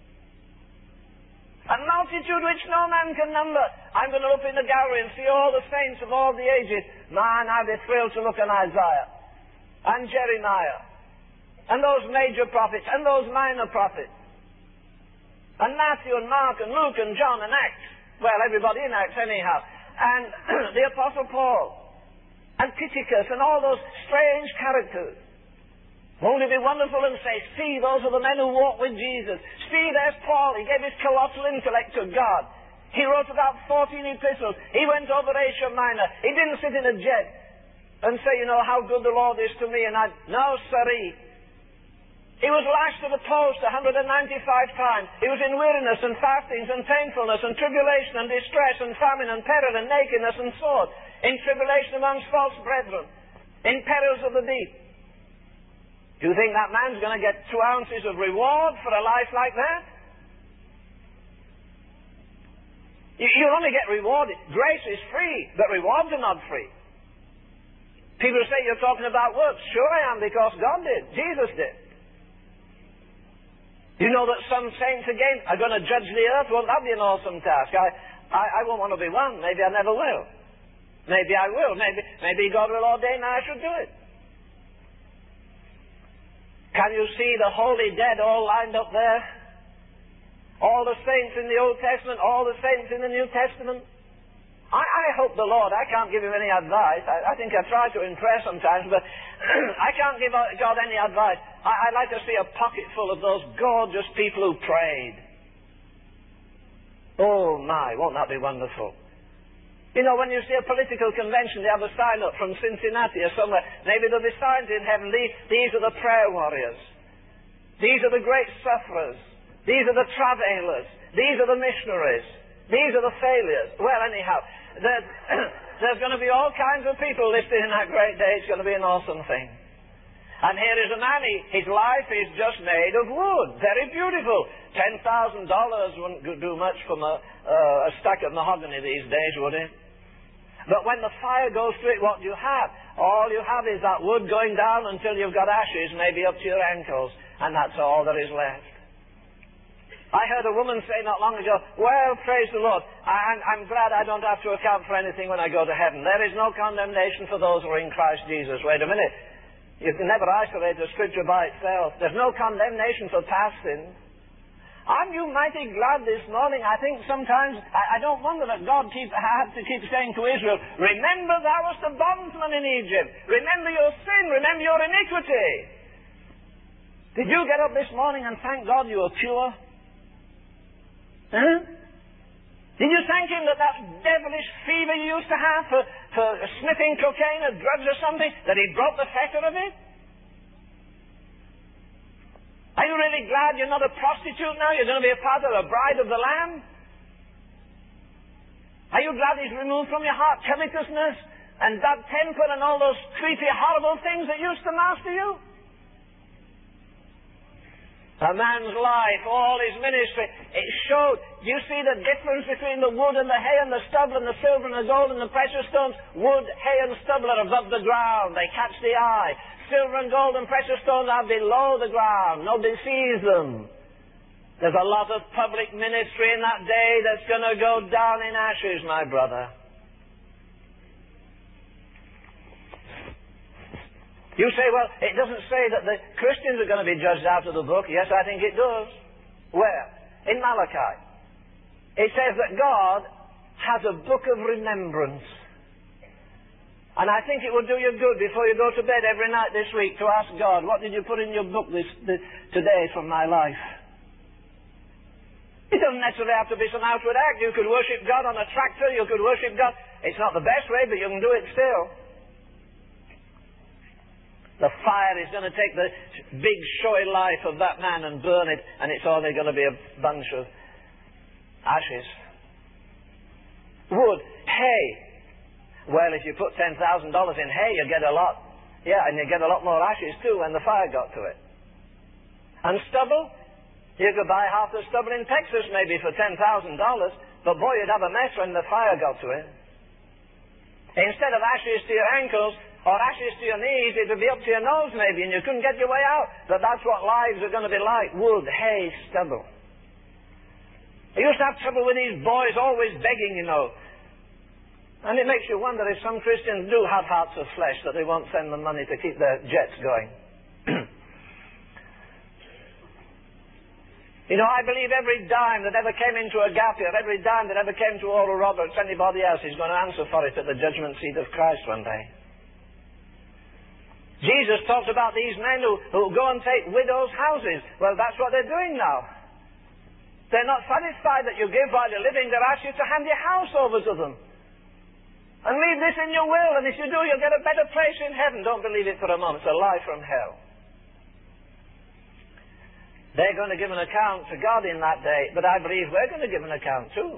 Speaker 1: A multitude which no man can number. I'm going to look in the gallery and see all the saints of all the ages. Man, I'd be thrilled to look at Isaiah and Jeremiah and those major prophets and those minor prophets and Matthew and Mark and Luke and John and Acts. Well, everybody in Acts anyhow. And the Apostle Paul and Tychicus and all those strange characters. Won't it be wonderful and say, see, those are the men who walk with Jesus. See, there's Paul. He gave his colossal intellect to God. He wrote about 14 epistles. He went over Asia Minor. He didn't sit in a jet and say, you know, how good the Lord is to me. No, sirree. He was lashed to the post 195 times. He was in weariness and fastings and painfulness and tribulation and distress and famine and peril and nakedness and sword. In tribulation amongst false brethren. In perils of the deep. Do you think that man's going to get 2 ounces of reward for a life like that? You only get rewarded. Grace is free, but rewards are not free. People say you're talking about works. Sure I am, because God did. Jesus did. You know that some saints again are going to judge the earth? Won't that be an awesome task? I won't want to be one. Maybe I never will. Maybe I will. Maybe God will ordain I should do it. Can you see the holy dead all lined up there? All the saints in the Old Testament, all the saints in the New Testament. I hope the Lord, I can't give him any advice. I think I try to impress sometimes, but I can't give God any advice. I'd like to see a pocket full of those gorgeous people who prayed. Oh my, won't that be wonderful? You know, when you see a political convention, they have a sign up from Cincinnati or somewhere. Maybe there'll be signs in heaven. These are the prayer warriors. These are the great sufferers. These are the travailers. These are the missionaries. These are the failures. Well, anyhow, there's going to be all kinds of people listed in that great day. It's going to be an awesome thing. And here is a man, his life is just made of wood. Very beautiful. $10,000 wouldn't do much from a stack of mahogany these days, would it? But when the fire goes through it, what do you have? All you have is that wood going down until you've got ashes, maybe up to your ankles. And that's all there is left. I heard a woman say not long ago, well, praise the Lord, I'm glad I don't have to account for anything when I go to heaven. There is no condemnation for those who are in Christ Jesus. Wait a minute. You can never isolate the Scripture by itself. There's no condemnation for past sins. Aren't you mighty glad this morning? I think sometimes, I don't wonder that God had to keep saying to Israel, remember thou wast a bondsman in Egypt. Remember your sin. Remember your iniquity. Did you get up this morning and thank God you were pure? Huh? Did you thank him that devilish fever you used to have for sniffing cocaine or drugs or something, that he broke the fetter of it? Are you really glad you're not a prostitute now? You're going to be a part of the bride of the Lamb? Are you glad he's removed from your heart covetousness and bad temper and all those creepy, horrible things that used to master you? A man's life, all his ministry, it showed. Do you see the difference between the wood and the hay and the stubble and the silver and the gold and the precious stones? Wood, hay and stubble are above the ground. They catch the eye. Silver and gold and precious stones are below the ground. Nobody sees them. There's a lot of public ministry in that day that's going to go down in ashes, my brother. You say, well, it doesn't say that the Christians are going to be judged out of the book. Yes, I think it does. Where? In Malachi. It says that God has a book of remembrance. And I think it would do you good before you go to bed every night this week to ask God, what did you put in your book today from my life? It doesn't necessarily have to be some outward act. You could worship God on a tractor. You could worship God. It's not the best way, but you can do it still. The fire is going to take the big, showy life of that man and burn it, and it's only going to be a bunch of ashes. Wood, hay. Well, if you put $10,000 in hay, you get a lot. Yeah, and you get a lot more ashes too when the fire got to it. And stubble? You could buy half the stubble in Texas maybe for $10,000, but boy, you'd have a mess when the fire got to it. Instead of ashes to your ankles or ashes to your knees, it would be up to your nose maybe, and you couldn't get your way out. But that's what lives are going to be like. Wood, hay, stubble. I used to have trouble with these boys always begging, you know. And it makes you wonder if some Christians do have hearts of flesh that they won't send them money to keep their jets going. You know, I believe every dime that ever came into a gap here, every dime that ever came to Oral Roberts, anybody else is going to answer for it at the judgment seat of Christ one day. Jesus talked about these men who go and take widows' houses. Well, that's what they're doing now. They're not satisfied that you give while you're living. They're asking you to hand your house over to them. And leave this in your will, and if you do, you'll get a better place in heaven. Don't believe it for a moment. It's a lie from hell. They're going to give an account to God in that day, but I believe we're going to give an account too.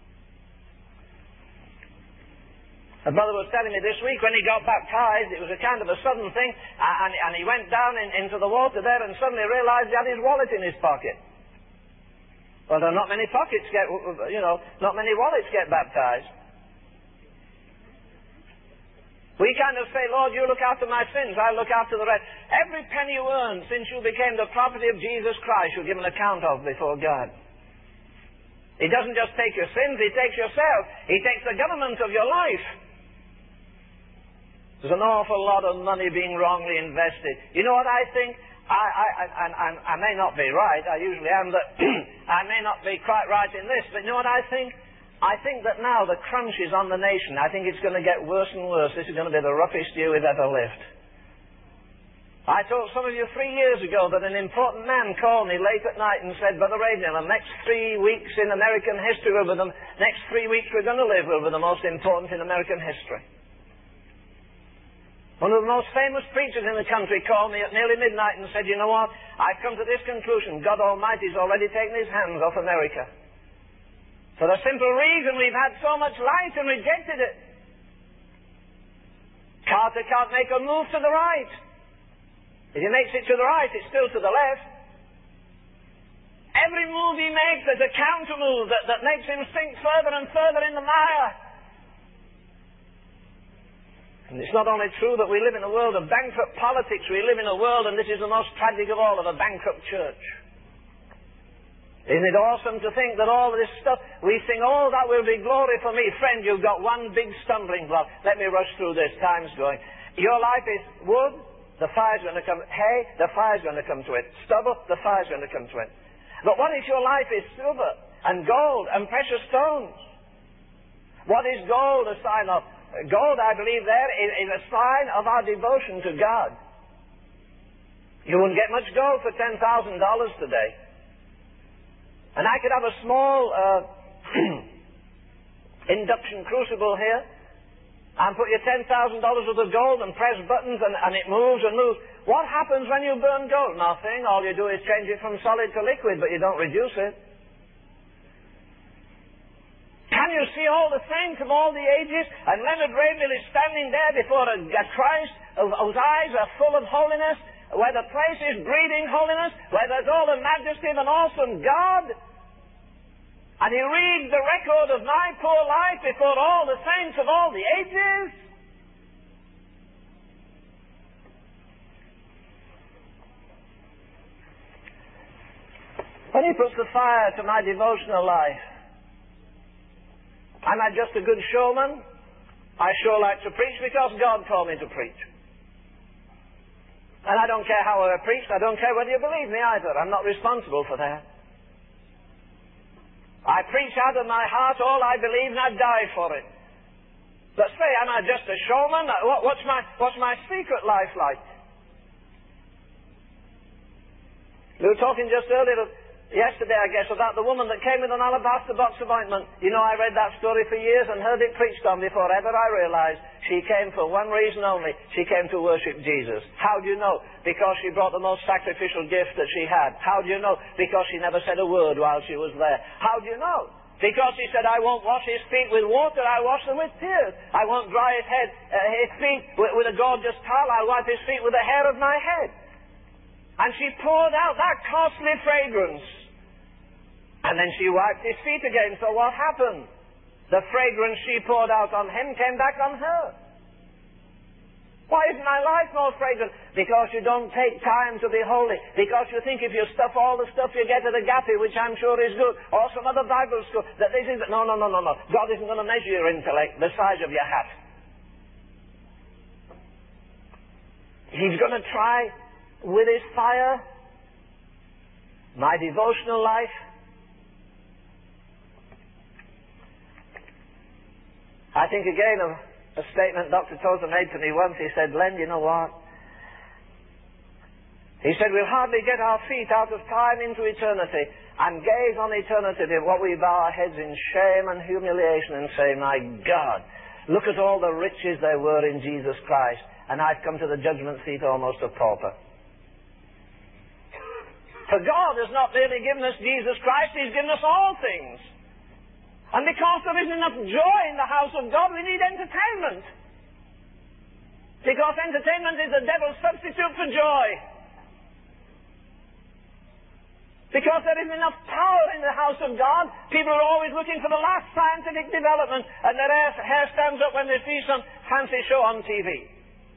Speaker 1: A brother was telling me this week when he got baptized, it was a kind of a sudden thing, and he went down into the water there and suddenly realized he had his wallet in his pocket. Well, there are not many pockets not many wallets get baptized. We kind of say, Lord, you look after my sins, I look after the rest. Every penny you earn since you became the property of Jesus Christ, you'll give an account of before God. He doesn't just take your sins, He takes yourself. He takes the government of your life. There's an awful lot of money being wrongly invested. You know what I think? I may not be right, I usually am, but I may not be quite right in this, but you know what I think? I think that now the crunch is on the nation. I think it's going to get worse and worse. This is going to be the roughest year we've ever lived. I told some of you 3 years ago that an important man called me late at night and said, Brother Ravenhill, the next 3 weeks in American history will be next 3 weeks we're going to live will be the most important in American history. One of the most famous preachers in the country called me at nearly midnight and said, you know what, I've come to this conclusion. God Almighty's already taken His hands off America. For the simple reason we've had so much light and rejected it. Carter can't make a move to the right. If he makes it to the right, it's still to the left. Every move he makes, there's a counter move that makes him sink further and further in the mire. And it's not only true that we live in a world of bankrupt politics, we live in a world, and this is the most tragic of all, of a bankrupt church. Isn't it awesome to think that all this stuff, we sing, oh, that will be glory for me. Friend, you've got one big stumbling block. Let me rush through this. Time's going. Your life is wood, the fire's going to come. Hay, the fire's going to come to it. Stubble, the fire's going to come to it. But what if your life is silver and gold and precious stones? What is gold a sign of? Gold, I believe there, is a sign of our devotion to God. You wouldn't get much gold for $10,000 today. And I could have a small induction crucible here and put your $10,000 worth of gold and press buttons and it moves and moves. What happens when you burn gold? Nothing. All you do is change it from solid to liquid, but you don't reduce it. Can you see all the saints of all the ages? And Leonard Ravenhill is standing there before a Christ whose eyes are full of holiness, where the place is breathing holiness, where there's all the majesty of an awesome God. And he reads the record of my poor life before all the saints of all the ages. When he puts the fire to my devotional life, am I just a good showman? I sure like to preach because God called me to preach. And I don't care how I preach. I don't care whether you believe me either. I'm not responsible for that. I preach out of my heart all I believe and I die for it. But say, am I just a showman? What's my secret life like? We were talking just earlier yesterday, I guess, about the woman that came with an alabaster box of ointment. You know, I read that story for years and heard it preached on before ever I realized she came for one reason only. She came to worship Jesus. How do you know? Because she brought the most sacrificial gift that she had. How do you know? Because she never said a word while she was there. How do you know? Because he said, I won't wash his feet with water, I wash them with tears. I won't dry his feet with a gorgeous towel, I'll wipe his feet with the hair of my head. And she poured out that costly fragrance. And then she wiped his feet again. So what happened? The fragrance she poured out on him came back on her. Why isn't my life more fragrant? Because you don't take time to be holy. Because you think if you stuff all the stuff you get at a Gappy, which I'm sure is good, or some other Bible school, that this is... No. God isn't going to measure your intellect, the size of your hat. He's going to try with his fire, my devotional life. I think again of a statement Dr. Tozer made to me once. He said, Len, you know what? He said, we'll hardly get our feet out of time into eternity and gaze on eternity what we bow our heads in shame and humiliation and say, my God, look at all the riches there were in Jesus Christ, and I've come to the judgment seat almost a pauper. For God has not merely given us Jesus Christ, He's given us all things. And because there isn't enough joy in the house of God, we need entertainment. Because entertainment is the devil's substitute for joy. Because there isn't enough power in the house of God, people are always looking for the last scientific development, and their hair stands up when they see some fancy show on TV.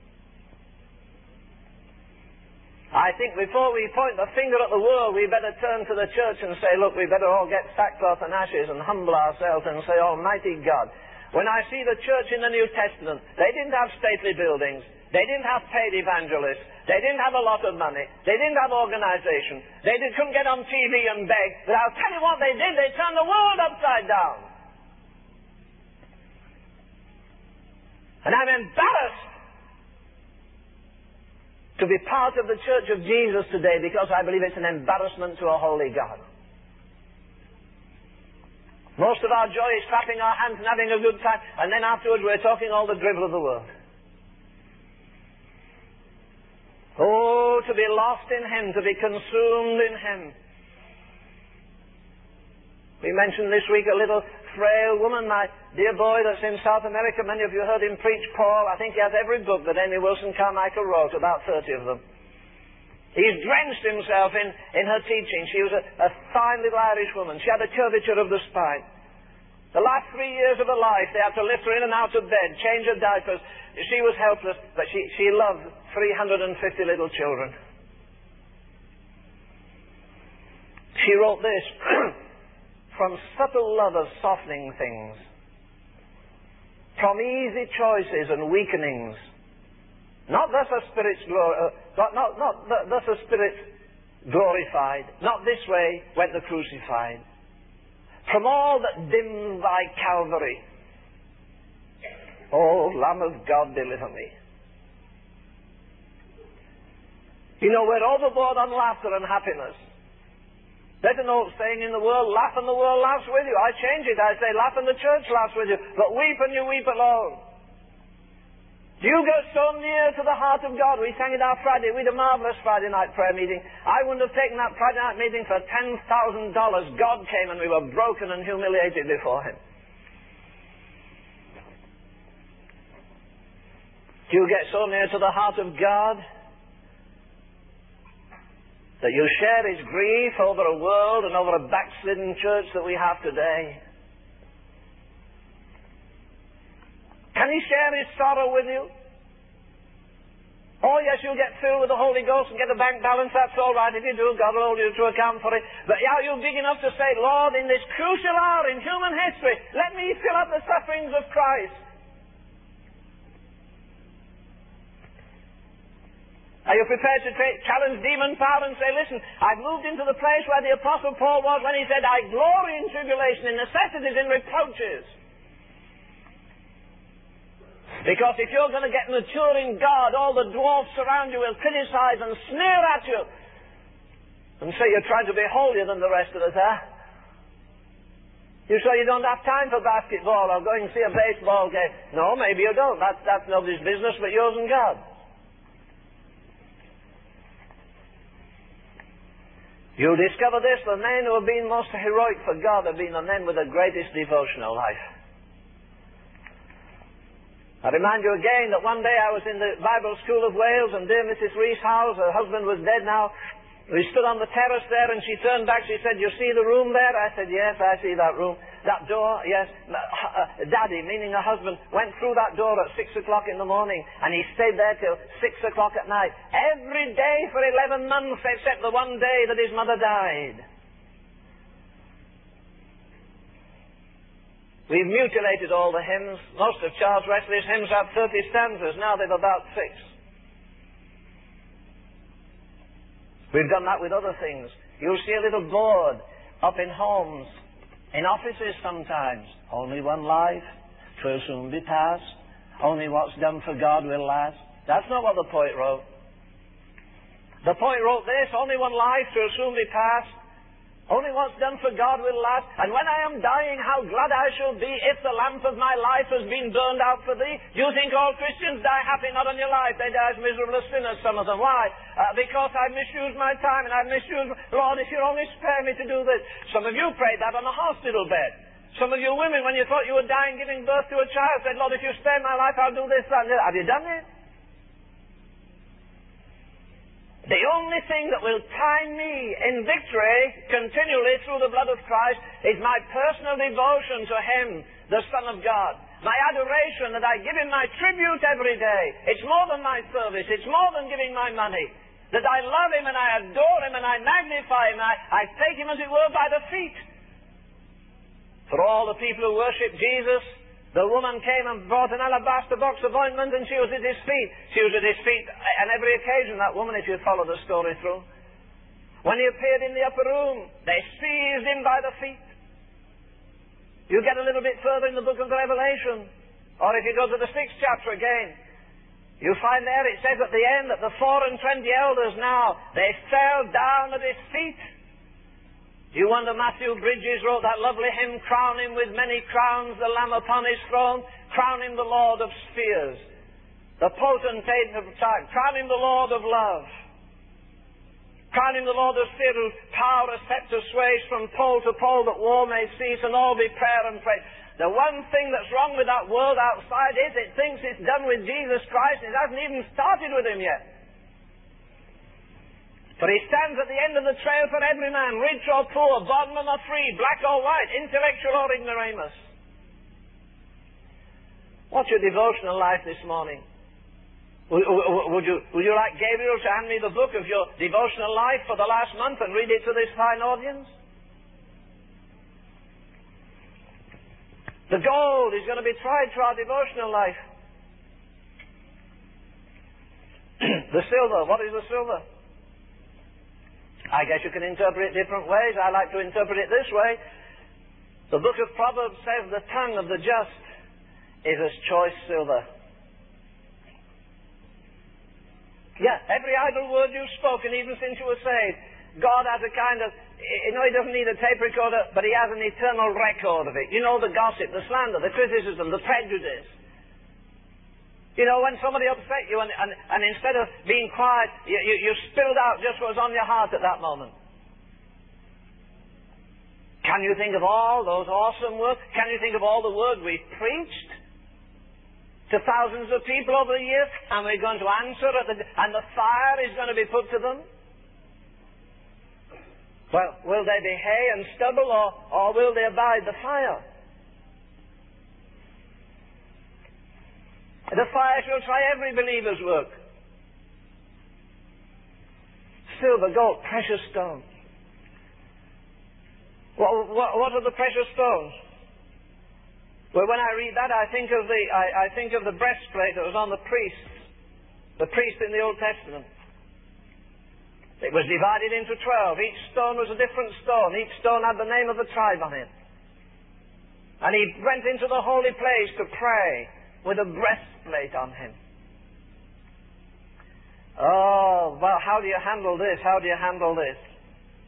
Speaker 1: I think before we point the finger at the world, we better turn to the church and say, look, we better all get sackcloth and ashes and humble ourselves and say, Almighty God, when I see the church in the New Testament, they didn't have stately buildings, they didn't have paid evangelists, they didn't have a lot of money, they didn't have organization, couldn't get on TV and beg, but I'll tell you what they did, they turned the world upside down. And I'm embarrassed to be part of the Church of Jesus today because I believe it's an embarrassment to a holy God. Most of our joy is clapping our hands and having a good time, and then afterwards we're talking all the drivel of the world. Oh, to be lost in Him, to be consumed in Him. We mentioned this week a little frail woman, my dear boy that's in South America. Many of you heard him preach, Paul. I think he has every book that Amy Wilson Carmichael wrote, about 30 of them. He's drenched himself in her teaching. She was a fine little Irish woman. She had a curvature of the spine. The last 3 years of her life, they had to lift her in and out of bed, change her diapers. She was helpless, but she loved 350 little children. She wrote this, from subtle love of softening things, from easy choices and weakenings, not thus a spirit's thus a spirit glorified, not this way went the crucified. From all that dims thy Calvary, O Lamb of God, deliver me. You know, we're overboard on laughter and happiness. There's an old saying in the world, laugh and the world laughs with you. I change it. I say, laugh and the church laughs with you. But weep and you weep alone. Do you go so near to the heart of God? We sang it our Friday. We had a marvelous Friday night prayer meeting. I wouldn't have taken that Friday night meeting for $10,000. God came and we were broken and humiliated before Him. Do you get so near to the heart of God that you share His grief over a world and over a backslidden church that we have today? Can He share His sorrow with you? Oh yes, you'll get filled with the Holy Ghost and get a bank balance, that's all right. If you do, God will hold you to account for it. But are you big enough to say, Lord, in this crucial hour in human history, let me fill up the sufferings of Christ? Are you prepared to challenge demon power and say, listen, I've moved into the place where the Apostle Paul was when he said, I glory in tribulation, in necessities, in reproaches. Because if you're going to get mature in God, all the dwarfs around you will criticize and sneer at you. And say you're trying to be holier than the rest of us, huh? You say you don't have time for basketball or going to see a baseball game. No, maybe you don't. That's nobody's business but yours and God. You'll discover this: the men who have been most heroic for God have been the men with the greatest devotional life. I remind you again that one day I was in the Bible School of Wales, and dear Mrs. Rees Howes, her husband was dead now. We stood on the terrace there, and she turned back. She said, "You see the room there?" I said, "Yes, I see that room. That door, yes." Daddy, meaning her husband, went through that door at 6 o'clock in the morning, and he stayed there till 6 o'clock at night. Every day for 11 months, except the one day that his mother died. We've mutilated all the hymns. Most of Charles Wesley's hymns have 30 stanzas. Now they've about 6. We've done that with other things. You'll see a little board up in homes, in offices sometimes. Only one life, 'twill soon be past. Only what's done for God will last. That's not what the poet wrote. The poet wrote this: only one life, 'twill soon be past. Only what's done for God will last. And when I am dying, how glad I shall be if the lamp of my life has been burned out for thee. Do you think all Christians die happy? Not on your life. They die as miserable as sinners, some of them. Why? Because I've misused my time, and I've misused... Lord, if you'll only spare me to do this. Some of you prayed that on a hospital bed. Some of you women, when you thought you were dying, giving birth to a child, said, "Lord, if you spare my life, I'll do this, that, and that." Have you done it? The only thing that will tie me in victory continually through the blood of Christ is my personal devotion to Him, the Son of God. My adoration, that I give Him my tribute every day. It's more than my service. It's more than giving my money. That I love Him and I adore Him and I magnify Him. I take Him, as it were, by the feet. For all the people who worship Jesus, the woman came and brought an alabaster box of ointment, and she was at His feet. She was at His feet on every occasion, that woman, if you follow the story through. When He appeared in the upper room, they seized Him by the feet. You get a little bit further in the book of Revelation, or if you go to the 6th chapter again, you find there it says at the end that the 24 elders now, they fell down at His feet. You wonder Matthew Bridges wrote that lovely hymn, "Crown Him with many crowns, the Lamb upon His throne, crown Him the Lord of spheres, the potentate of time, crown Him the Lord of love, crown Him the Lord of spheres, whose power a scepter sways from pole to pole, that war may cease and all be prayer and praise." The one thing that's wrong with that world outside is it thinks it's done with Jesus Christ, and it hasn't even started with Him yet. For He stands at the end of the trail for every man, rich or poor, bondman or free, black or white, intellectual or ignoramus. What's your devotional life this morning? Would you like Gabriel to hand me the book of your devotional life for the last month and read it to this fine audience? The gold is going to be tried for our devotional life. The silver, what is the silver? I guess you can interpret it different ways. I like to interpret it this way. The book of Proverbs says the tongue of the just is as choice silver. Yeah, every idle word you've spoken, even since you were saved, God has a kind of, He doesn't need a tape recorder, but He has an eternal record of it. You know, the gossip, the slander, the criticism, the prejudice. You know, when somebody upset you and instead of being quiet, you spilled out just what was on your heart at that moment. Can you think of all those awesome words? Can you think of all the words we've preached to thousands of people over the years? And we're going to answer, and the fire is going to be put to them? Well, will they be hay and stubble, or will they abide the fire? The fire shall try every believer's work. Silver, gold, precious stones. What are the precious stones? Well, when I read that, I think of the breastplate that was on the priest in the Old Testament. It was divided into 12. Each stone was a different stone. Each stone had the name of the tribe on it. And he went into the holy place to pray with a breastplate on him. Oh, well, how do you handle this? How do you handle this?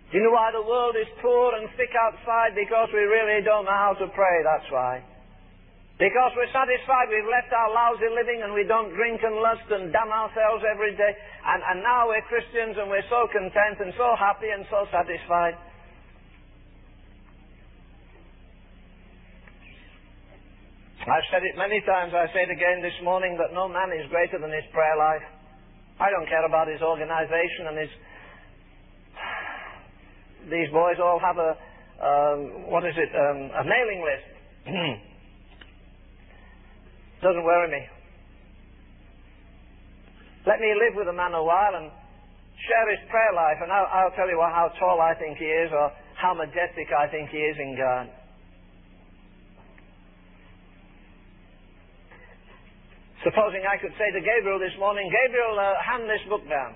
Speaker 1: Do you know why the world is poor and sick outside? Because we really don't know how to pray, that's why. Because we're satisfied we've left our lousy living and we don't drink and lust and damn ourselves every day. And now we're Christians and we're so content and so happy and so satisfied. I've said it many times, I say it again this morning, that no man is greater than his prayer life. I don't care about his organization and his... These boys all have a mailing list. Doesn't worry me. Let me live with a man a while and share his prayer life, and I'll tell you how tall I think he is, or how majestic I think he is in God. Supposing I could say to Gabriel this morning, Gabriel, hand this book down.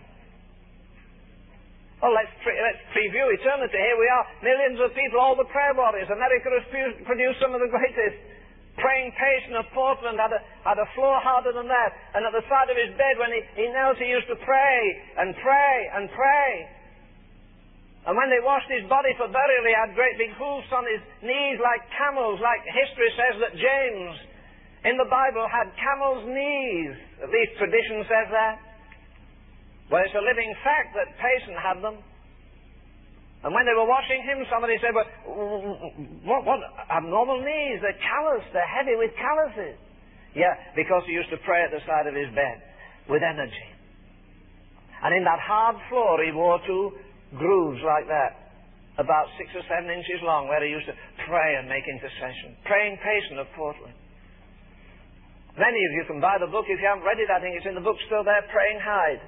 Speaker 1: Oh, let's preview eternity. Here we are, millions of people, all the prayer warriors. America has produced some of the greatest. Praying patient of Portland had a floor harder than that. And at the side of his bed, when he knelt, he used to pray and pray and pray. And when they washed his body for burial, he had great big hoofs on his knees like camels, like history says that James in the Bible had camel's knees. At least tradition says that. Well, it's a living fact that Payson had them. And when they were washing him, somebody said, well, what abnormal knees? They're calloused. They're heavy with calluses. Yeah, because he used to pray at the side of his bed with energy. And in that hard floor, he wore two grooves like that, about 6 or 7 inches long, where he used to pray and make intercession. Praying Payson of Portland. Many of you can buy the book. If you haven't read it, I think it's in the bookstore there, Praying Hyde.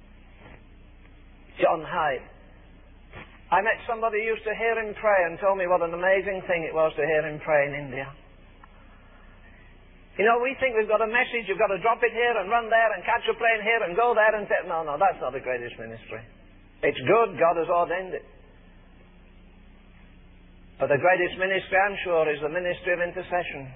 Speaker 1: John Hyde. I met somebody who used to hear him pray and told me what an amazing thing it was to hear him pray in India. You know, we think we've got a message, you've got to drop it here and run there and catch a plane here and go there and say, no, that's not the greatest ministry. It's good, God has ordained it. But the greatest ministry, I'm sure, is the ministry of intercession.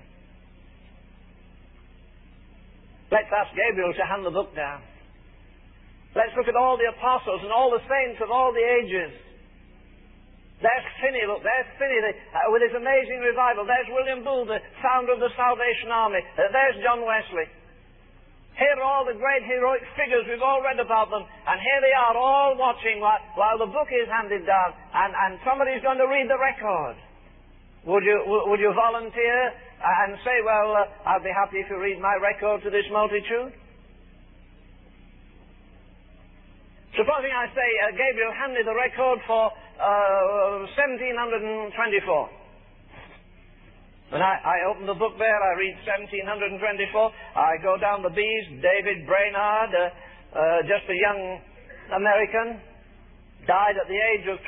Speaker 1: Let's ask Gabriel to hand the book down. Let's look at all the apostles and all the saints of all the ages. There's Finney, look, there's Finney with his amazing revival. There's William Booth, the founder of the Salvation Army. There's John Wesley. Here are all the great heroic figures, we've all read about them. And here they are all watching while the book is handed down. And somebody's going to read the record. Would you volunteer and say, well, I'll be happy if you read my record to this multitude? Supposing I say, Gabriel, hand me the record for 1724. And I open the book there, I read 1724. I go down the B's, David Brainerd, just a young American, died at the age of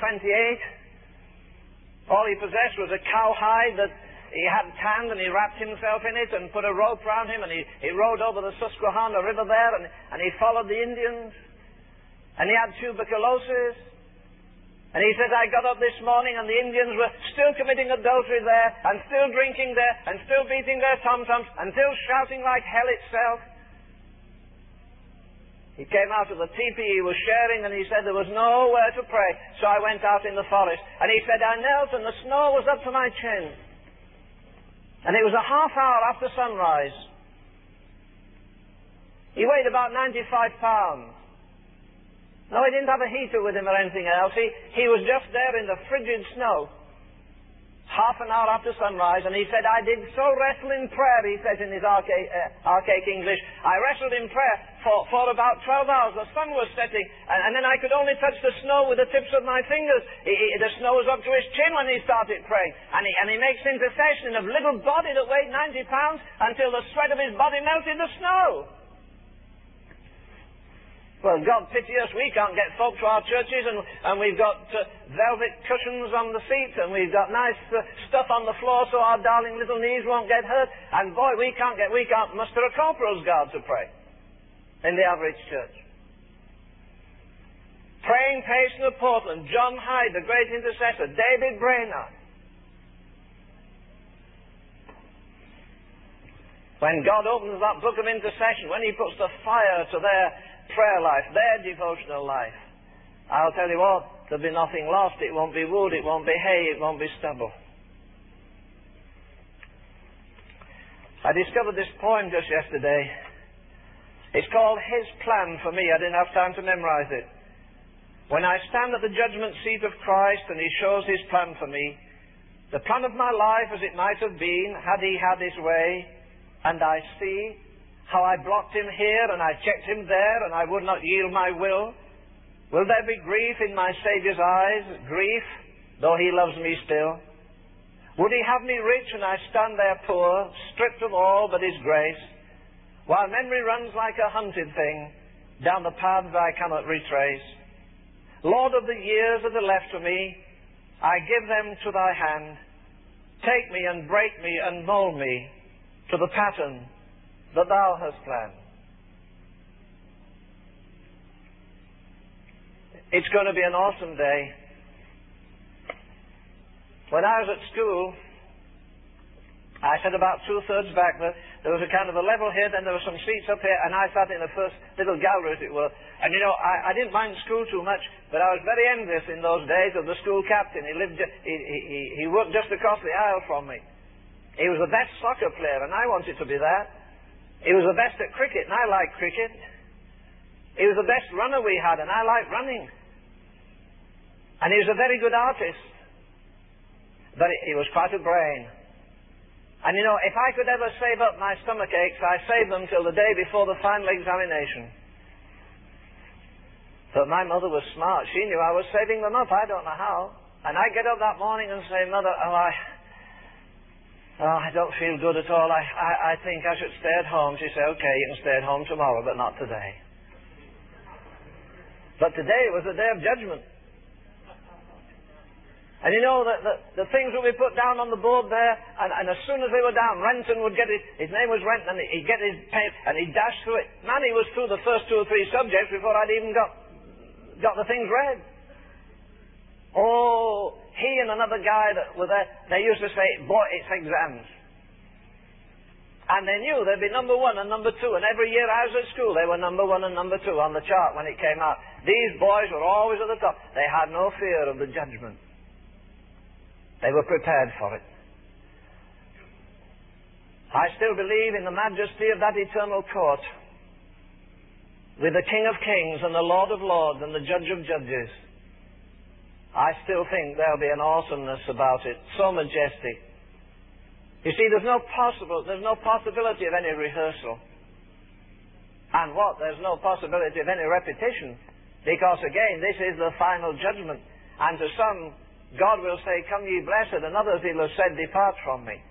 Speaker 1: 28. All he possessed was a cowhide that he had tanned, and he wrapped himself in it and put a rope around him, and he rode over the Susquehanna River there, and he followed the Indians. And he had tuberculosis. And he said, I got up this morning and the Indians were still committing adultery there, and still drinking there, and still beating their tom-toms, and still shouting like hell itself. He came out of the teepee he was sharing, and he said there was nowhere to pray. So I went out in the forest. And he said, I knelt and the snow was up to my chin. And it was a half hour after sunrise. He weighed about 95 pounds. No, he didn't have a heater with him or anything else. He was just there in the frigid snow. Half an hour after sunrise, and he said, I did so wrestle in prayer, he says in his archaic English. I wrestled in prayer for about 12 hours. The sun was setting, and then I could only touch the snow with the tips of my fingers. The snow was up to his chin when he started praying. And he makes intercession of a little body that weighed 90 pounds until the sweat of his body melted the snow. Well, God pity us, we can't get folk to our churches, and we've got velvet cushions on the seats, and we've got nice stuff on the floor so our darling little knees won't get hurt. And boy, we can't muster a corporal's guard to pray in the average church. Praying Payson of Portland, John Hyde, the great intercessor, David Brainerd. When God opens that book of intercession, when He puts the fire to their prayer life, their devotional life, I'll tell you what, There'll be nothing lost. It won't be wood, it won't be hay, it won't be stubble. I discovered this poem just yesterday. It's called His Plan for Me. I didn't have time to memorize it. When I stand at the judgment seat of Christ and He shows His plan for me, the plan of my life as it might have been, had He had His way, and I see how I blocked Him here and I checked Him there and I would not yield my will, will there be grief in my Saviour's eyes? Grief, though He loves me still? Would He have me rich and I stand there poor, stripped of all but His grace, while memory runs like a hunted thing down the paths I cannot retrace? Lord of the years that are left to me, I give them to Thy hand. Take me and break me and mold me to the pattern that Thou hast planned. It's going to be an awesome day. When I was at school, I sat about 2/3 back. There was a kind of a level here, then there were some seats up here, and I sat in the first little gallery, as it were. And you know, I didn't mind school too much, but I was very envious in those days of the school captain. He worked just across the aisle from me. He was the best soccer player, and I wanted to be that. He was the best at cricket, and I liked cricket. He was the best runner we had, and I liked running. And he was a very good artist. But he was quite a brain. And you know, if I could ever save up my stomach aches, I saved them till the day before the final examination. But my mother was smart. She knew I was saving them up. I don't know how. And I'd get up that morning and say, Mother, I don't feel good at all. I think I should stay at home. She said, okay, you can stay at home tomorrow, but not today. But today was the day of judgment. And you know, the things would be put down on the board there, and as soon as they were down, Renton would get his name was Renton, and he'd get his pen, and he'd dash through it. Man, he was through the first 2 or 3 subjects before I'd even got the things read. Oh, he and another guy that were there, they used to say, boy, it's exams. And they knew there'd be number 1 and number 2, and every year I was at school, they were number 1 and number 2 on the chart when it came out. These boys were always at the top. They had no fear of the judgment. They were prepared for it. I still believe in the majesty of that eternal court, with the King of Kings and the Lord of Lords and the Judge of Judges. I still think there'll be an awesomeness about it, so majestic. You see, there's no possibility of any rehearsal. And there's no possibility of any repetition, because again, this is the final judgment. And to some, God will say, come ye blessed, and others He'll have said, depart from me.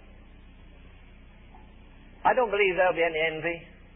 Speaker 1: I don't believe there'll be any envy.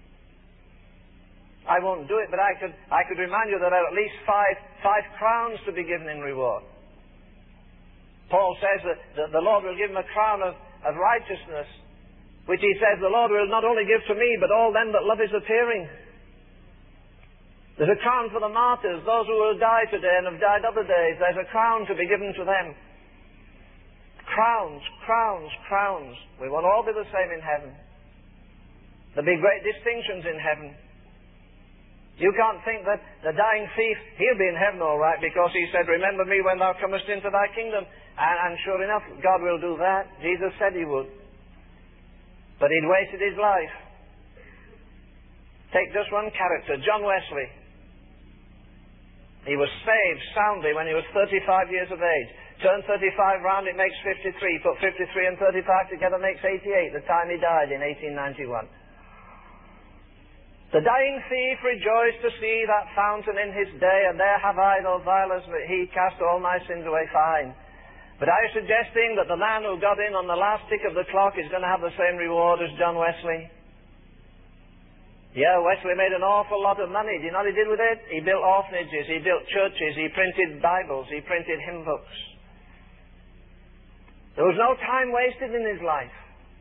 Speaker 1: I won't do it, but I could remind you that there are at least five crowns to be given in reward. Paul says that the Lord will give him a crown of righteousness, which he says the Lord will not only give to me, but all them that love His appearing. There's a crown for the martyrs, those who will die today and have died other days. There's a crown to be given to them. Crowns, crowns, crowns. We won't all be the same in heaven. There'll be great distinctions in heaven. You can't think that the dying thief, he'll be in heaven all right, because he said, remember me when thou comest into thy kingdom. And sure enough, God will do that. Jesus said He would. But he'd wasted his life. Take just one character, John Wesley. He was saved soundly when he was 35 years of age. Turn 35 round, it makes 53. Put 53 and 35 together makes 88, the time he died in 1891. The dying thief rejoiced to see that fountain in his day, and there have I, though vile as he, cast all my sins away fine. But are you suggesting that the man who got in on the last tick of the clock is going to have the same reward as John Wesley? Yeah, Wesley made an awful lot of money. Do you know what he did with it? He built orphanages, he built churches, he printed Bibles, he printed hymn books. There was no time wasted in his life.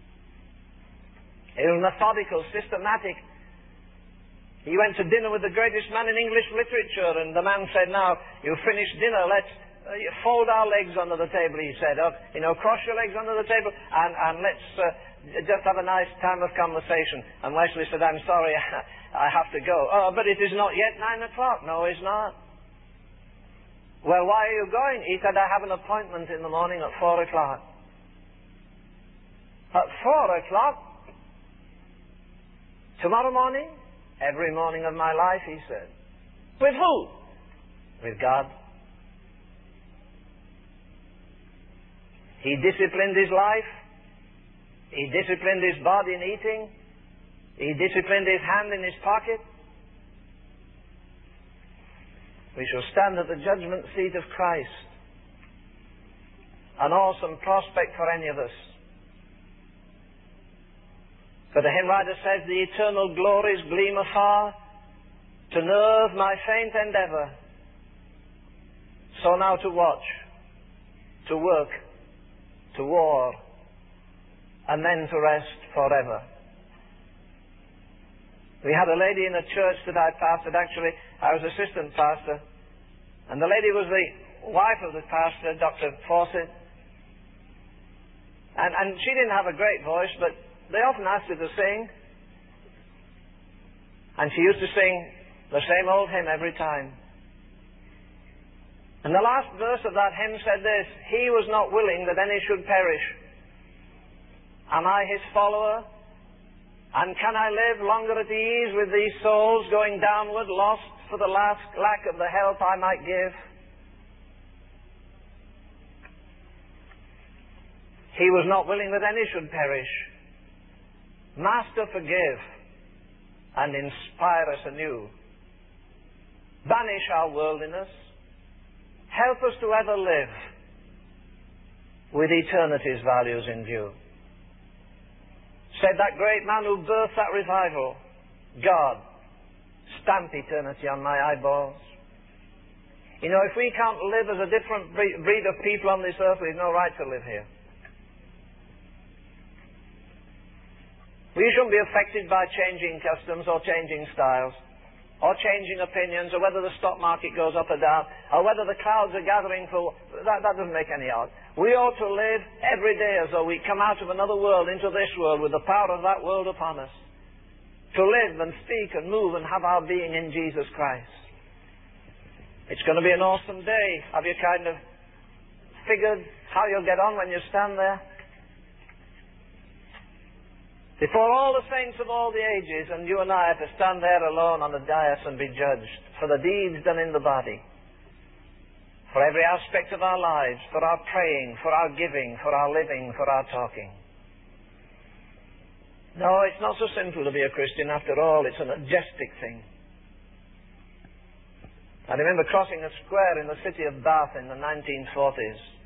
Speaker 1: He was methodical, systematic. He went to dinner with the greatest man in English literature, and the man said, now, you've finished dinner, let's fold our legs under the table, he said. Cross your legs under the table, and let's just have a nice time of conversation. And Wesley said, I'm sorry, I have to go. Oh, but it is not yet 9 o'clock. No, it's not. Well, why are you going? He said, I have an appointment in the morning at 4 o'clock. At 4 o'clock? Tomorrow morning? Every morning of my life, he said. With who? With God. He disciplined his life. He disciplined his body in eating. He disciplined his hand in his pocket. We shall stand at the judgment seat of Christ. An awesome prospect for any of us. But the hymn writer says, the eternal glories gleam afar, to nerve my faint endeavour. So now to watch, to work, to war, and then to rest forever. We had a lady in a church that I pastored. Actually, I was assistant pastor. And the lady was the wife of the pastor, Dr. Fawcett. And she didn't have a great voice, but they often asked her to sing. And she used to sing the same old hymn every time. And the last verse of that hymn said this, he was not willing that any should perish. Am I his follower? And can I live longer at ease with these souls going downward, lost for the last lack of the help I might give? He was not willing that any should perish. Master, forgive and inspire us anew. Banish our worldliness. Help us to ever live with eternity's values in view. Said that great man who birthed that revival, God, stamp eternity on my eyeballs. You know, if we can't live as a different breed of people on this earth, we've no right to live here. We shouldn't be affected by changing customs or changing styles or changing opinions or whether the stock market goes up or down or whether the clouds are gathering for... That doesn't make any odds. We ought to live every day as though we come out of another world into this world with the power of that world upon us. To live and speak and move and have our being in Jesus Christ. It's going to be an awesome day. Have you kind of figured how you'll get on when you stand there? Before all the saints of all the ages, and you and I are to stand there alone on the dais and be judged for the deeds done in the body, for every aspect of our lives, for our praying, for our giving, for our living, for our talking. No, it's not so simple to be a Christian after all. It's a majestic thing. I remember crossing a square in the city of Bath in the 1940s.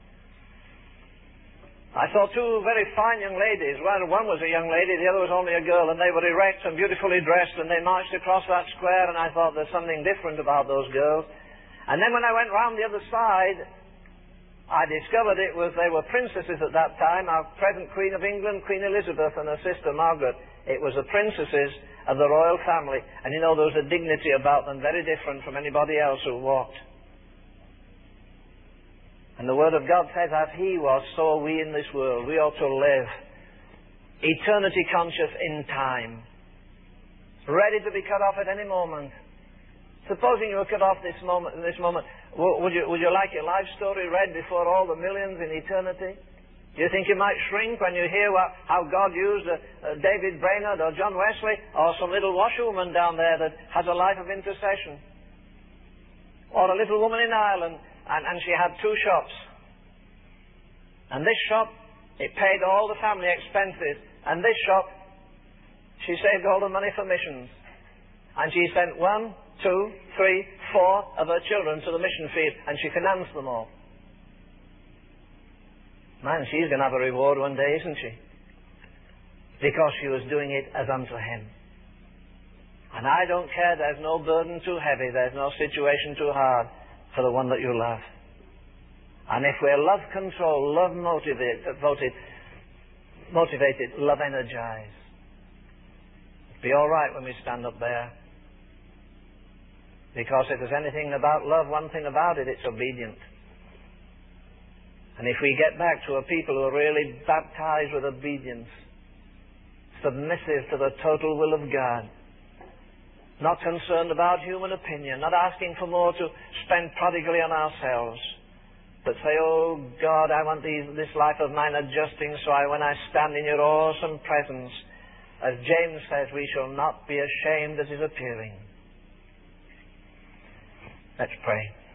Speaker 1: I saw two very fine young ladies. One was a young lady, the other was only a girl, and they were erect and beautifully dressed, and they marched across that square, and I thought there's something different about those girls. And then when I went round the other side, I discovered they were princesses at that time, our present Queen of England, Queen Elizabeth, and her sister Margaret. It was the princesses of the royal family, and you know there was a dignity about them very different from anybody else who walked. And the Word of God says, as He was, so are we in this world. We ought to live eternity conscious in time, ready to be cut off at any moment. Supposing you were cut off in this moment, would you like your life story read before all the millions in eternity? Do you think you might shrink when you hear how God used David Brainerd or John Wesley or some little washerwoman down there that has a life of intercession? Or a little woman in Ireland, and she had two shops. And this shop, it paid all the family expenses. And this shop, she saved all the money for missions. And she sent 1, 2, 3, 4 of her children to the mission field, and she financed them all. Man, she's going to have a reward one day, isn't she? Because she was doing it as unto Him. And I don't care, there's no burden too heavy, there's no situation too hard for the one that you love. And if we're love controlled, love motivated, love energized, it'll be all right when we stand up there. Because if there's anything about love, one thing about it, it's obedient. And if we get back to a people who are really baptized with obedience, submissive to the total will of God, not concerned about human opinion, not asking for more to spend prodigally on ourselves, but say, oh God, I want this life of mine adjusting so when I stand in your awesome presence, as James says, we shall not be ashamed at his appearing. Let's pray.